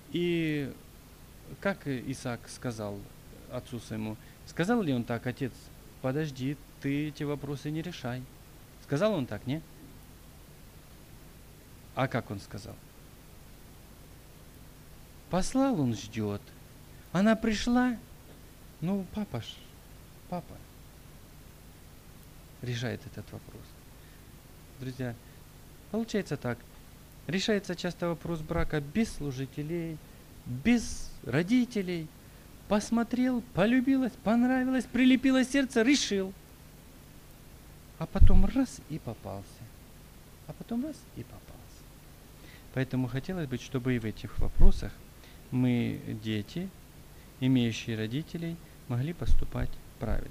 [SPEAKER 1] И как Исаак сказал отцу своему? Сказал ли он так: отец, подожди, ты эти вопросы не решай? Сказал он так, не? А как он сказал? Послал, он ждет. Она пришла, ну, папа решает этот вопрос. Друзья, получается так. Решается часто вопрос брака без служителей, без родителей. Посмотрел, полюбилось, понравилось, прилепило сердце, решил. А потом раз и попался. Поэтому хотелось бы, чтобы и в этих вопросах мы, дети, имеющие родителей, могли поступать правильно.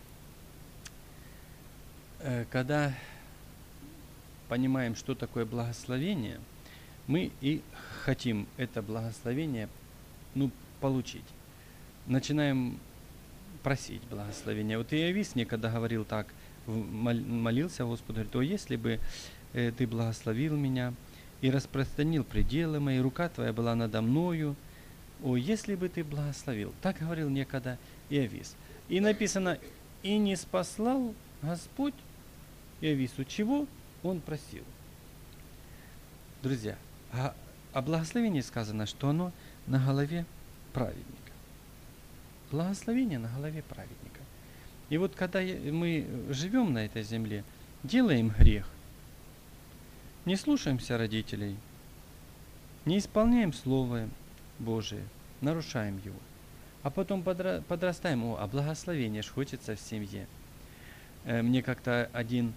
[SPEAKER 1] Когда понимаем, что такое благословение, мы и хотим это благословение получить. Начинаем просить благословения. Вот Иовис некогда говорил так, молился Господу, говорит: о, если бы ты благословил меня и распространил пределы мои, рука твоя была надо мною, о, если бы ты благословил. Так говорил некогда Иовис. И написано: и не спаслал Господь Иовису, чего он просил. Друзья, о благословении сказано, что оно на голове праведника. Благословение на голове праведника. И вот когда мы живем на этой земле, делаем грех, не слушаемся родителей, не исполняем Слово Божие, нарушаем его, а потом подрастаем, а благословение ж хочется в семье. Мне как-то один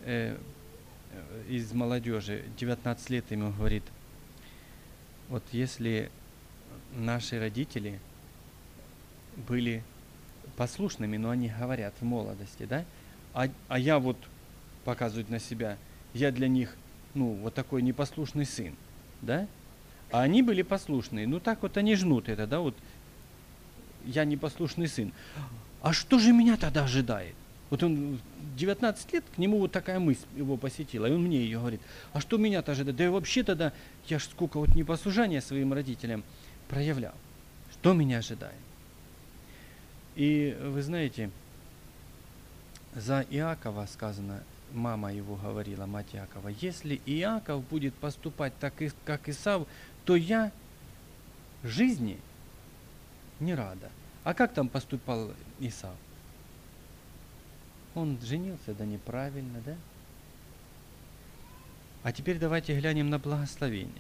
[SPEAKER 1] из молодежи, 19 лет, ему говорит: вот если наши родители были послушными, но они говорят в молодости, да, а я вот, показывают на себя, я для них, вот такой непослушный сын, да, а они были послушные, так вот они жнут это, да, вот я непослушный сын. А что же меня тогда ожидает? Вот он 19 лет, к нему вот такая мысль его посетила, и он мне ее говорит: а что меня-то ожидает? Да и вообще тогда, я ж сколько вот непослушания своим родителям проявлял. Что меня ожидает? И вы знаете, за Иакова сказано, мама его говорила, мать Иакова: если Иаков будет поступать так, как Исав, то я жизни не рада. А как там поступал Исав? Он женился, да неправильно, да? А теперь давайте глянем на благословение.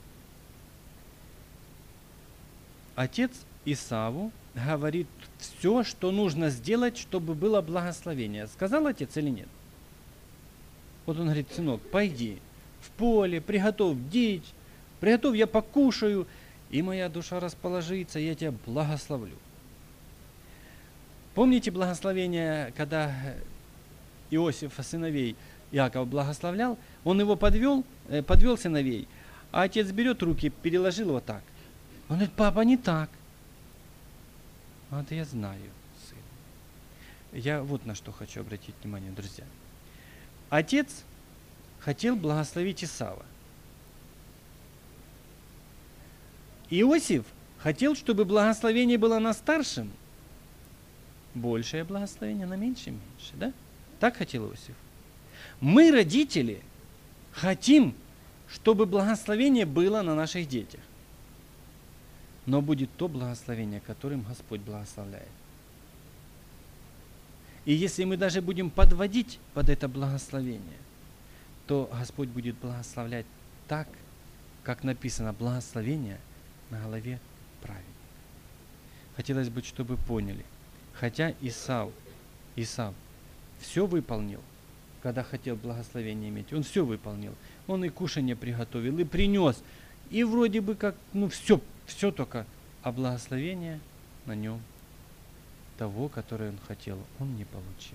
[SPEAKER 1] Отец Исаву говорит все, что нужно сделать, чтобы было благословение. Сказал отец или нет? Вот он говорит: сынок, пойди в поле, приготовь дичь, приготовь, я покушаю, и моя душа расположится, и я тебя благословлю. Помните благословение, когда Иосифа сыновей Иаков благословлял? Он его подвел сыновей, а отец берет руки, переложил вот так. Он говорит: папа, не так. Это я знаю, сын. Я вот на что хочу обратить внимание, друзья. Отец хотел благословить Исава. Иосиф хотел, чтобы благословение было на старшем, большее благословение на меньшем меньше, да? Так хотел Иосиф. Мы, родители, хотим, чтобы благословение было на наших детях. Но будет то благословение, которым Господь благословляет. И если мы даже будем подводить под это благословение, то Господь будет благословлять так, как написано: благословение на голове праведника. Хотелось бы, чтобы поняли, хотя Исав все выполнил, когда хотел благословение иметь, он все выполнил. Он и кушанье приготовил, и принес, и вроде бы как, все только, а благословение на нем того, которое он хотел, он не получил.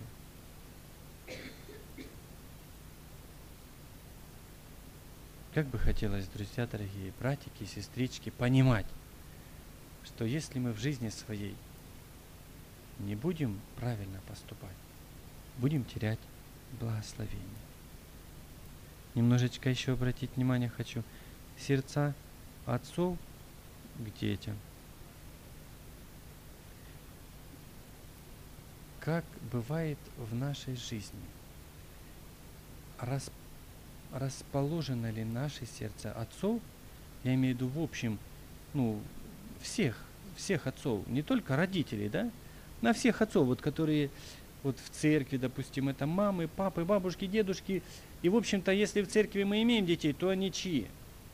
[SPEAKER 1] Как бы хотелось, друзья дорогие, братики и сестрички, понимать, что если мы в жизни своей не будем правильно поступать, будем терять благословение. Немножечко еще обратить внимание хочу. Сердца отцов к детям. Как бывает в нашей жизни, расположено ли наше сердце отцов, я имею в виду в общем, всех отцов, не только родителей, да, на всех отцов, вот которые вот в церкви, допустим, это мамы, папы, бабушки, дедушки, и в общем-то, если в церкви мы имеем детей, то они чьи?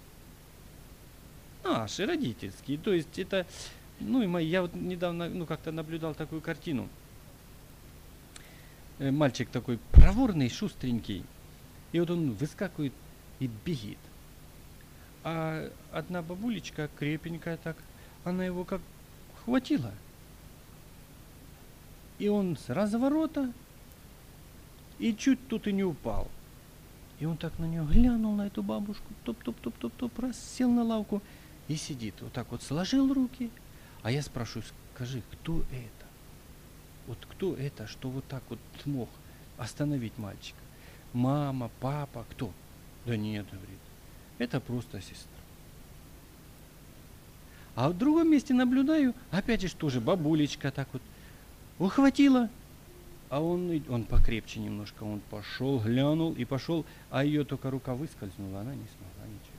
[SPEAKER 1] Наши, родительские, то есть это, я вот недавно, как-то наблюдал такую картину. Мальчик такой проворный, шустренький, и вот он выскакивает и бегит. А одна бабулечка, крепенькая так, она его как хватила. И он с разворота, и чуть тут и не упал. И он так на нее глянул, на эту бабушку, топ-топ-топ-топ-топ, раз, сел на лавку и сидит. Вот так вот сложил руки. А я спрашиваю, скажи, кто это? Вот кто это, что вот так вот смог остановить мальчика? Мама, папа, кто? Да нет, говорит, это просто сестра. А в другом месте наблюдаю, опять же, тоже бабулечка так вот ухватила, а он покрепче немножко, он пошел, глянул и пошел, а ее только рука выскользнула, она не смогла ничего.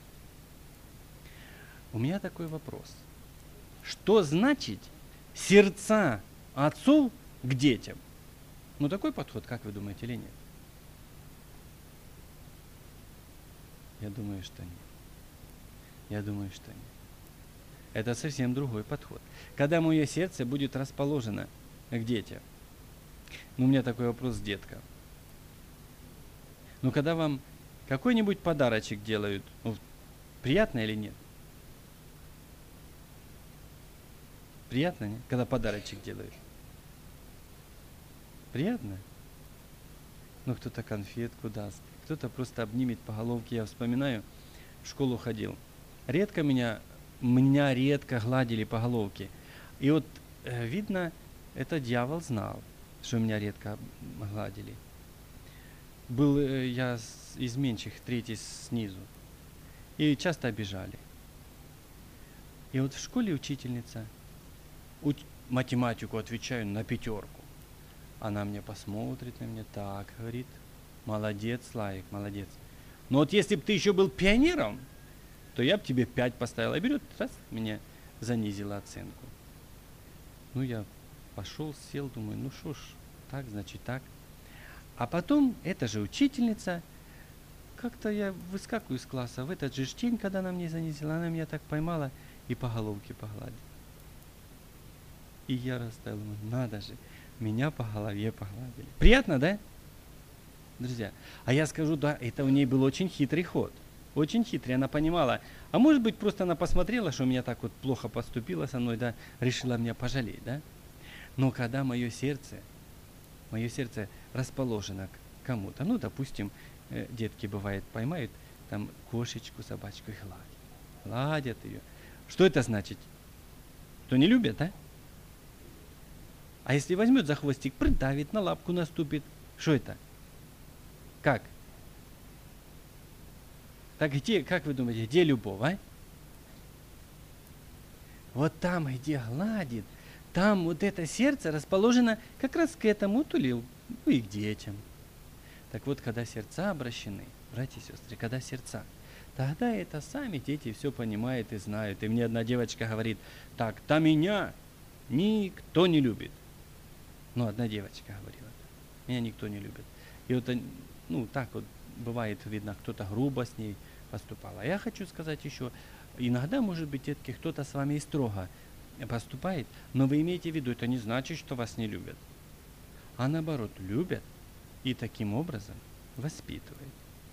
[SPEAKER 1] У меня такой вопрос. Что значит сердца отцов к детям? Такой подход, как вы думаете, или нет? Я думаю, что нет. Я думаю, что нет. Это совсем другой подход. Когда мое сердце будет расположено к детям. У меня такой вопрос, детка. Когда вам какой-нибудь подарочек делают, приятно или нет? Приятно, нет? Когда подарочек делают? Приятно? Кто-то конфетку даст, кто-то просто обнимет по головке. Я вспоминаю, в школу ходил. Меня редко гладили по головке. И вот видно, это дьявол знал, что меня редко гладили. Был я из меньших, третий снизу. И часто обижали. И вот в школе учительница, математику отвечаю на 5. Она мне посмотрит на меня, так, говорит, молодец, Славик, молодец. Но вот если бы ты еще был пионером, то я бы тебе 5 поставила. И берет, раз, мне занизила оценку. Я пошел, сел, думаю, что ж, так, значит так. А потом эта же учительница, как-то я выскакиваю из класса, в этот же день, когда она мне занизила, она меня так поймала и по головке погладила. И я расставил, надо же, меня по голове погладили. Приятно, да? Друзья, а я скажу, да, это у ней был очень хитрый ход. Очень хитрый, она понимала. А может быть, просто она посмотрела, что у меня так вот плохо поступило со мной, да, решила меня пожалеть, да? Но когда мое сердце расположено к кому-то, допустим, детки, бывает, поймают там кошечку, собачку и гладят ее. Что это значит? Что не любят, да? А если возьмет за хвостик, придавит, на лапку наступит, что это? Как? Так где, как вы думаете, где любовь, а? Вот там, где гладит, там вот это сердце расположено как раз к этому, и к детям. Так вот, когда сердца обращены, братья и сестры, когда сердца, тогда это сами дети все понимают и знают. И мне одна девочка говорит, так-то меня никто не любит. Одна девочка говорила, меня никто не любит. И вот, так вот бывает, видно, кто-то грубо с ней поступал. А я хочу сказать еще, иногда, может быть, детки, кто-то с вами и строго поступает, но вы имеете в виду, это не значит, что вас не любят. А наоборот, любят и таким образом воспитывают.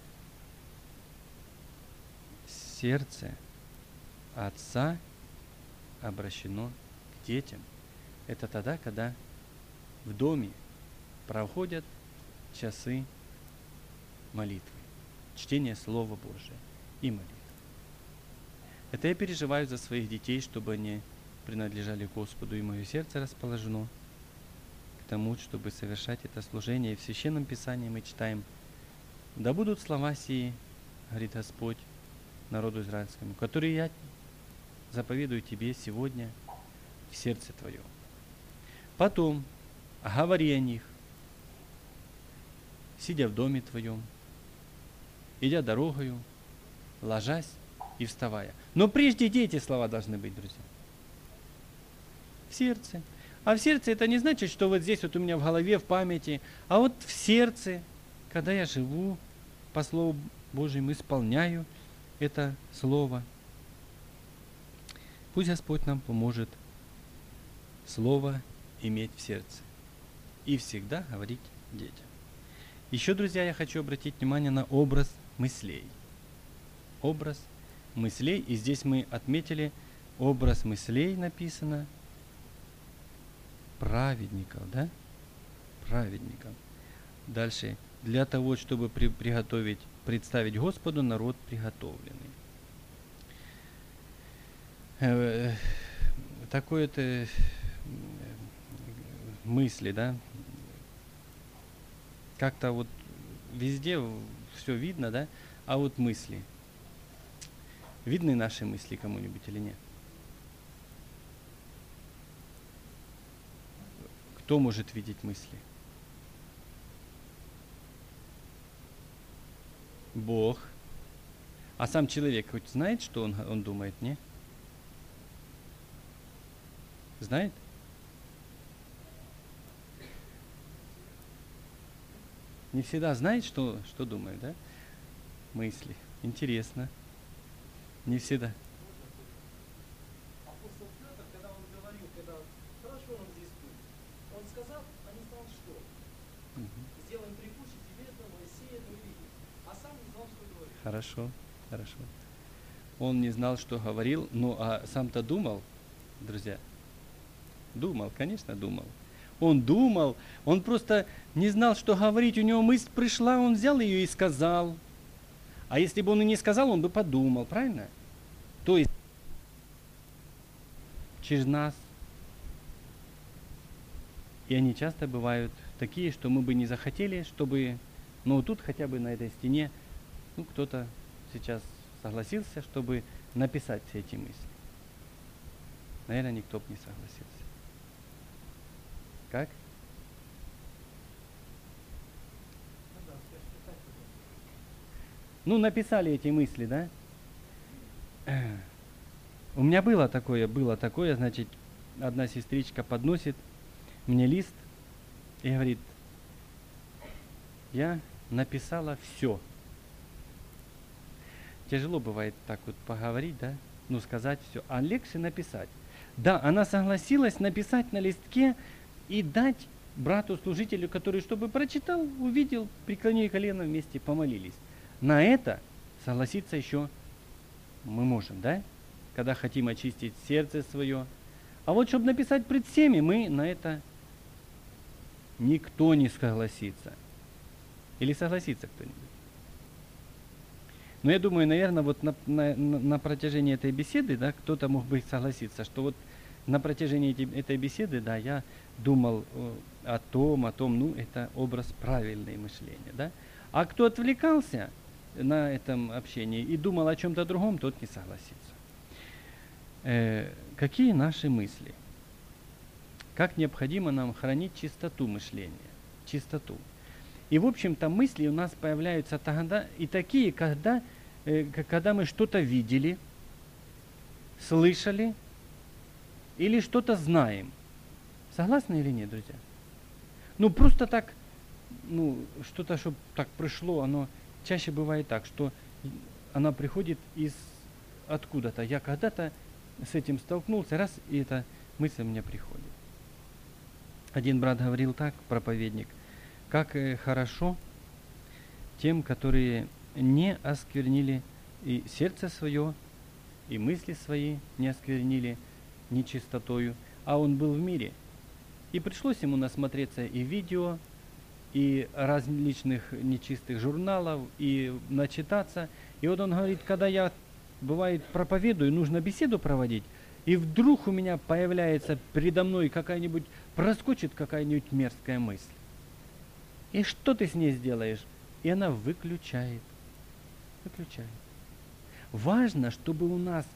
[SPEAKER 1] Сердце отца обращено к детям. Это тогда, когда в доме проходят часы молитвы, чтение Слова Божия и молитвы. Это я переживаю за своих детей, чтобы они принадлежали Господу, и мое сердце расположено к тому, чтобы совершать это служение. И в Священном Писании мы читаем, да будут слова сии, говорит Господь, народу израильскому, которые я заповедую тебе сегодня в сердце твоем. Потом говори о них, сидя в доме твоем, идя дорогою, ложась и вставая. Но прежде где эти слова должны быть, друзья? В сердце. А в сердце это не значит, что вот здесь вот у меня в голове, в памяти, а вот в сердце, когда я живу по Слову Божьему, исполняю это Слово. Пусть Господь нам поможет Слово иметь в сердце и всегда говорить детям. Еще, друзья, я хочу обратить внимание на образ мыслей. Образ мыслей, и здесь мы отметили образ мыслей, написано праведников, да? Праведников. Дальше. Для того, чтобы приготовить, представить Господу народ приготовленный. Такое-то мысли, да? Как-то вот везде все видно, да? А вот мысли. Видны наши мысли кому-нибудь или нет? Кто может видеть мысли? Бог. А сам человек хоть знает, что он думает, не? Знает? Не всегда знает, что думает, да? Мысли. Интересно. Не всегда.
[SPEAKER 2] Апостол Петр, когда он говорил, когда хорошо нам здесь тут, он сказал, а не знал что. Сделаем припуще тебе, Моисея, увидим. А сам не знал, что говорит.
[SPEAKER 1] Хорошо, хорошо. Он не знал, что говорил, ну а сам-то думал, друзья. Думал, конечно, думал. Он думал, он просто не знал, что говорить. У него мысль пришла, он взял ее и сказал. А если бы он и не сказал, он бы подумал, правильно? То есть через нас. И они часто бывают такие, что мы бы не захотели, чтобы, ну тут хотя бы на этой стене, ну кто-то сейчас согласился, чтобы написать все эти мысли. Наверное, никто бы не согласился. Как? Ну, написали эти мысли, да? У меня было такое, значит, одна сестричка подносит мне лист и говорит, я написала все. Тяжело бывает так вот поговорить, да? Ну, сказать все, а легче написать. Да, она согласилась написать на листке и дать брату-служителю, который, чтобы прочитал, увидел, преклонили колено, вместе помолились. На это согласиться еще мы можем, да? Когда хотим очистить сердце свое. А вот, чтобы написать пред всеми, мы на это никто не согласится. Или согласится кто-нибудь? Но я думаю, наверное, вот на протяжении этой беседы, да, кто-то мог бы согласиться, что вот на протяжении этой беседы, да, я думал о том, ну, это образ правильное мышления, да. А кто отвлекался на этом общении и думал о чем-то другом, тот не согласится. Какие наши мысли? Как необходимо нам хранить чистоту мышления, чистоту. И, в общем-то, мысли у нас появляются тогда и такие, когда мы что-то видели, слышали или что-то знаем. Согласны или нет, друзья? Ну, просто так, ну, что-то, чтобы так пришло, оно чаще бывает так, что она приходит из откуда-то. Я когда-то с этим столкнулся, раз, и эта мысль мне приходит. Один брат говорил так, проповедник, как хорошо тем, которые не осквернили и сердце свое, и мысли свои не осквернили нечистотою, а он был в мире. И пришлось ему насмотреться и видео, и различных нечистых журналов, и начитаться. И вот он говорит, когда я, бывает, проповедую, нужно беседу проводить, и вдруг у меня появляется передо мной какая-нибудь, проскочит какая-нибудь мерзкая мысль. И что ты с ней сделаешь? И она выключает. Выключает. Важно, чтобы у нас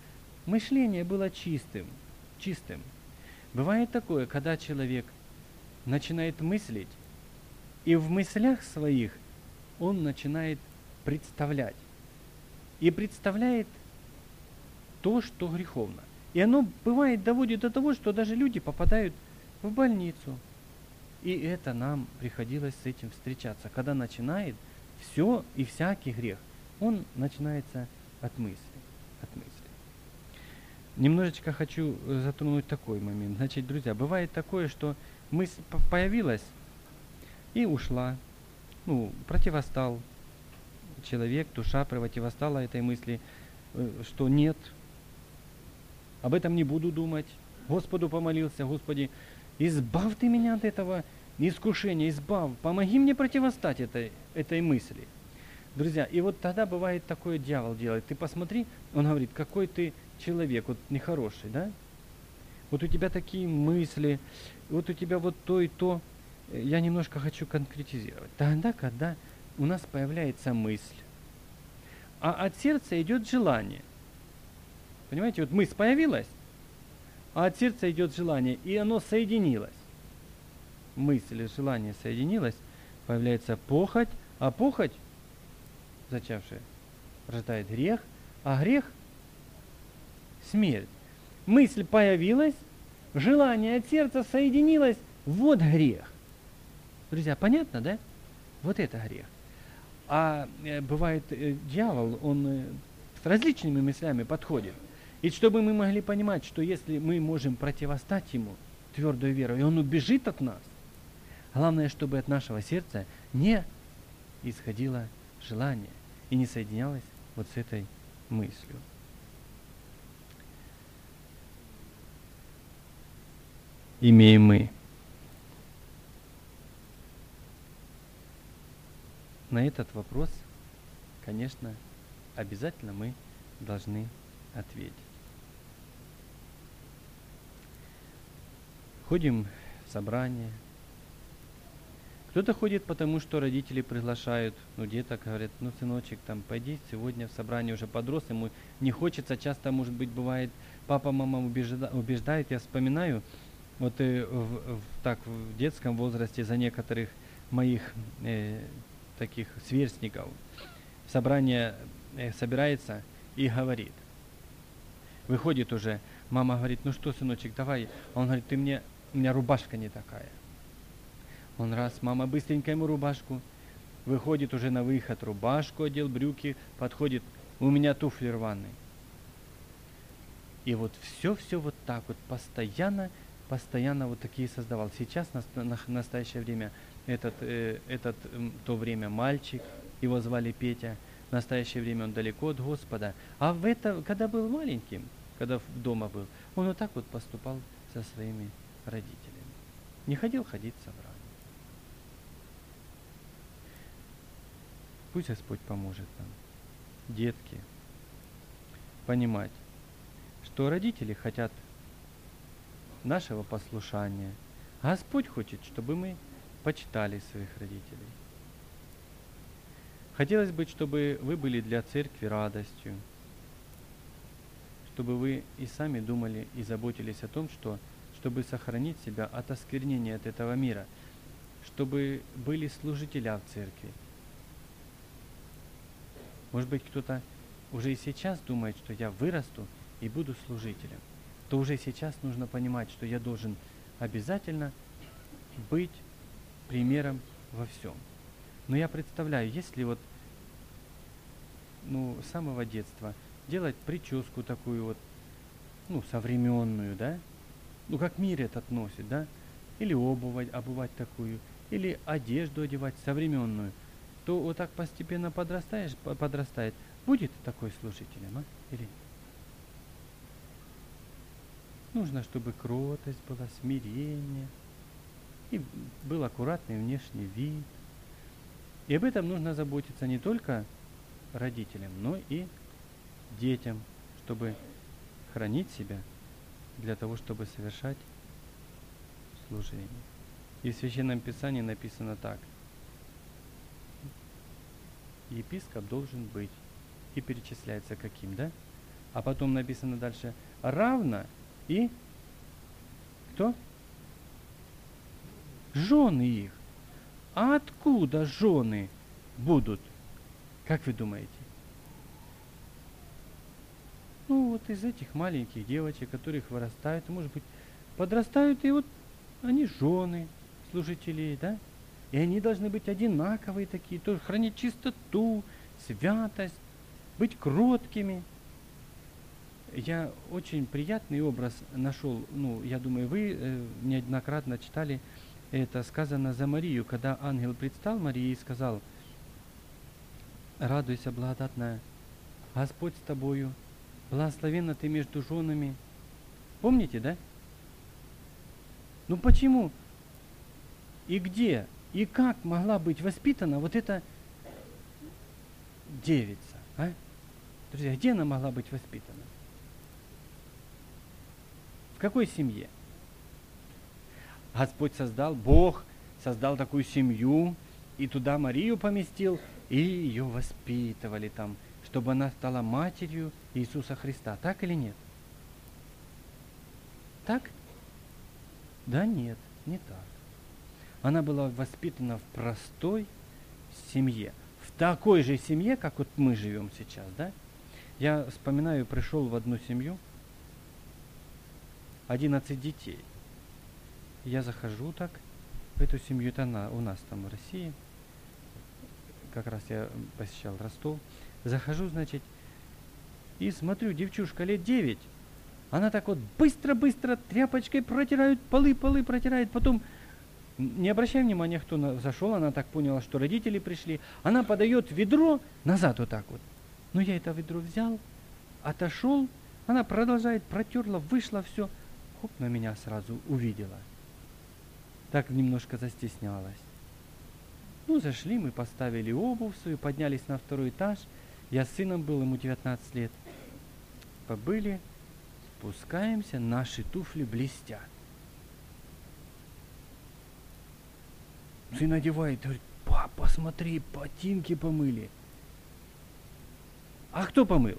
[SPEAKER 1] мышление было чистым, чистым. Бывает такое, когда человек начинает мыслить, и в мыслях своих он начинает представлять. И представляет то, что греховно. И оно бывает доводит до того, что даже люди попадают в больницу. И это нам приходилось с этим встречаться. Когда начинает все и всякий грех, он начинается от мысли. От мысли. Немножечко хочу затронуть такой момент. Значит, друзья, бывает такое, что мысль появилась и ушла. Противостал человек, душа противостала этой мысли, что нет, об этом не буду думать. Господу помолился: Господи, избавь Ты меня от этого искушения, избавь, помоги мне противостать этой мысли. Друзья, и вот тогда бывает такое, дьявол делает. Ты посмотри, он говорит: какой ты человек, вот нехороший, да? Вот у тебя такие мысли, вот у тебя вот то и то. Я немножко хочу конкретизировать. Тогда, когда у нас появляется мысль, а от сердца идет желание. Понимаете, вот мысль появилась, а от сердца идет желание, и оно соединилось. Мысль и желание соединилось, появляется похоть, а похоть, зачавшая, рождает грех, а грех – смерть. Мысль появилась, желание от сердца соединилось, вот грех. Друзья, понятно, да? Вот это грех. А бывает, дьявол, он с различными мыслями подходит. И чтобы мы могли понимать, что если мы можем противостать ему твердой верой, и он убежит от нас, главное, чтобы от нашего сердца не исходило желание и не соединялось вот с этой мыслью. Имеем мы на этот вопрос, конечно, обязательно мы должны ответить. Ходим в собрание. Кто-то ходит, потому что родители приглашают, деток говорят: сыночек, пойди сегодня в собрание, уже подрос, ему не хочется, часто, может быть, бывает, папа, мама убеждает. Я вспоминаю, в детском возрасте за некоторых моих таких сверстников собрание собирается и говорит. Выходит уже, мама говорит: ну что, сыночек, давай. Он говорит: у меня рубашка не такая. Он раз, мама быстренько ему рубашку. Выходит уже на выход, рубашку одел, брюки, подходит: у меня туфли рваные. И вот все вот так вот постоянно вот такие создавал. Сейчас, в настоящее время, то время мальчик, его звали Петя, в настоящее время он далеко от Господа. А когда был маленьким, когда дома был, он вот так вот поступал со своими родителями. Не ходить в собрание. Пусть Господь поможет нам, детки, понимать, что родители хотят нашего послушания. Господь хочет, чтобы мы почитали своих родителей. Хотелось бы, чтобы вы были для церкви радостью, чтобы вы и сами думали и заботились о том, чтобы сохранить себя от осквернения от этого мира, чтобы были служителя в церкви. Может быть, кто-то уже и сейчас думает, что я вырасту и буду служителем. То уже сейчас нужно понимать, что я должен обязательно быть примером во всем. Но я представляю, если с самого детства делать прическу такую современную, да, как мир этот носит, да, или обувать такую, или одежду одевать современную, то вот так постепенно подрастает, будет такой служителем, или нет? Нужно, чтобы кротость была, смирение, и был аккуратный внешний вид. И об этом нужно заботиться не только родителям, но и детям, чтобы хранить себя для того, чтобы совершать служение. И в Священном Писании написано так: епископ должен быть, и перечисляется каким, да? А потом написано дальше равно и кто? Жены их. А откуда жены будут? Как вы думаете? Ну, вот из этих маленьких девочек, которых вырастают, может быть, подрастают, и вот они жены служителей, да? И они должны быть одинаковые такие, тоже хранить чистоту, святость, быть кроткими. Я очень приятный образ нашел, ну, я думаю, вы неоднократно читали, это сказано за Марию, когда ангел предстал Марии и сказал: «Радуйся, благодатная, Господь с тобою, благословенна ты между женами». Помните, да? Ну почему? И где? И как могла быть воспитана вот эта девица? А? Друзья, где она могла быть воспитана? В какой семье? Господь создал, Бог создал такую семью, и туда Марию поместил, и ее воспитывали там, чтобы она стала матерью Иисуса Христа. Так или нет? Так? Да нет, не так. Она была воспитана в простой семье. В такой же семье, как вот мы живем сейчас, да? Я вспоминаю, пришел в одну семью, 11 детей. Я захожу так в эту семью, это у нас там в России, как раз я посещал Ростов. Захожу, значит, и смотрю, девчушка лет 9, она так вот быстро-быстро тряпочкой протирает, полы протирает, потом, не обращая внимания, кто зашел, она так поняла, что родители пришли, она подает ведро назад вот так вот. Ну, я это ведро взял, отошел, она продолжает, протерла, вышла, все, хоп, на меня сразу увидела. Так немножко застеснялась. Ну, зашли, мы поставили обувь свою, поднялись на второй этаж. Я с сыном был, ему 19 лет. Побыли, спускаемся, наши туфли блестят. Сын одевает, говорит: папа, смотри, ботинки помыли. А кто помыл?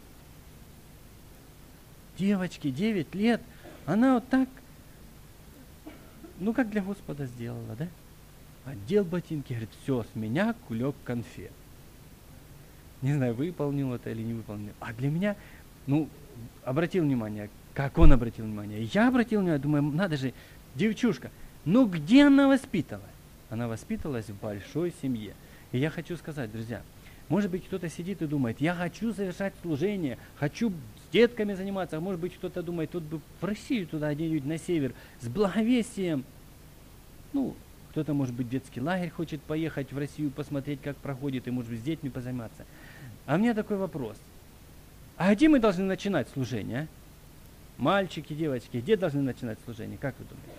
[SPEAKER 1] Девочке 9 лет, она вот так, ну как для Господа сделала, да? Одел ботинки, говорит: все, с меня кулек конфет. Не знаю, выполнил это или не выполнил. А для меня, ну, обратил внимание, как он обратил внимание. Я обратил внимание, думаю, надо же, девчушка, ну где она воспиталась? Она воспиталась в большой семье. И я хочу сказать, друзья, может быть, кто-то сидит и думает: я хочу совершать служение, хочу с детками заниматься. А может быть, кто-то думает: тут бы в Россию туда где-нибудь на север, с благовестием. Ну, кто-то, может быть, в детский лагерь хочет поехать в Россию, посмотреть, как проходит, и, может быть, с детьми позаниматься. А у меня такой вопрос. А где мы должны начинать служение? А? Мальчики, девочки, где должны начинать служение? Как вы думаете?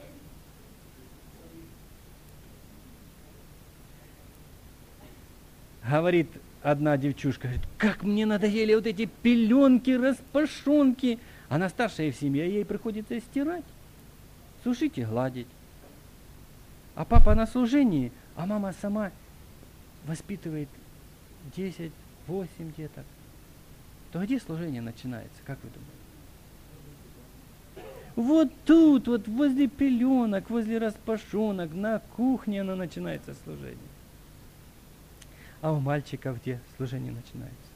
[SPEAKER 1] Говорит одна девчушка, говорит: как мне надоели вот эти пеленки, распашонки. Она старшая в семье, ей приходится стирать, сушить и гладить. А папа на служении, а мама сама воспитывает 10, 8 деток. То где служение начинается, как вы думаете? Вот тут, вот возле пеленок, возле распашонок, на кухне оно начинается служение. А у мальчиков где служение начинается?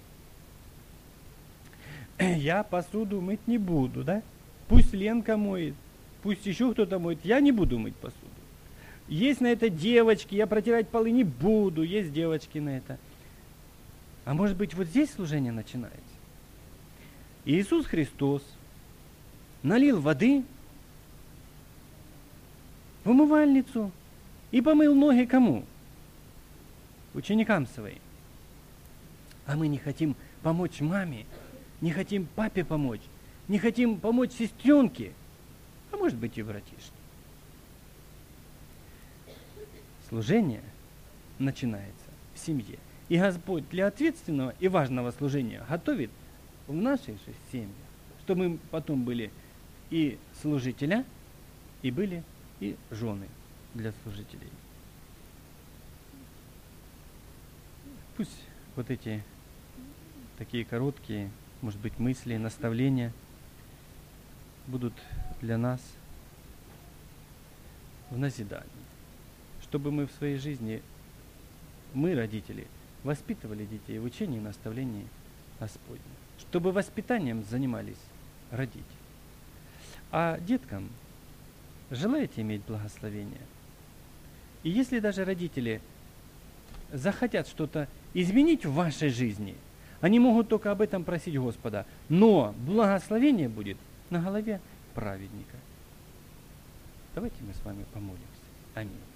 [SPEAKER 1] Я посуду мыть не буду, да? Пусть Ленка моет, пусть еще кто-то моет, я не буду мыть посуду. Есть на это девочки, я протирать полы не буду, есть девочки на это. А может быть, вот здесь служение начинается? Иисус Христос налил воды в умывальницу и помыл ноги кому? Ученикам своим. А мы не хотим помочь маме, не хотим папе помочь, не хотим помочь сестренке, а может быть и братишке. Служение начинается в семье. И Господь для ответственного и важного служения готовит в наших же семьях, чтобы мы потом были и служителя, и были и жены для служителей. Пусть вот эти такие короткие может быть, мысли, наставления будут для нас в назидании. Чтобы мы в своей жизни, мы, родители, воспитывали детей в учении и наставлении Господне. Чтобы воспитанием занимались родители. А деткам желаете иметь благословение? И если даже родители захотят что-то изменить в вашей жизни, они могут только об этом просить Господа. Но благословение будет на голове праведника. Давайте мы с вами помолимся. Аминь.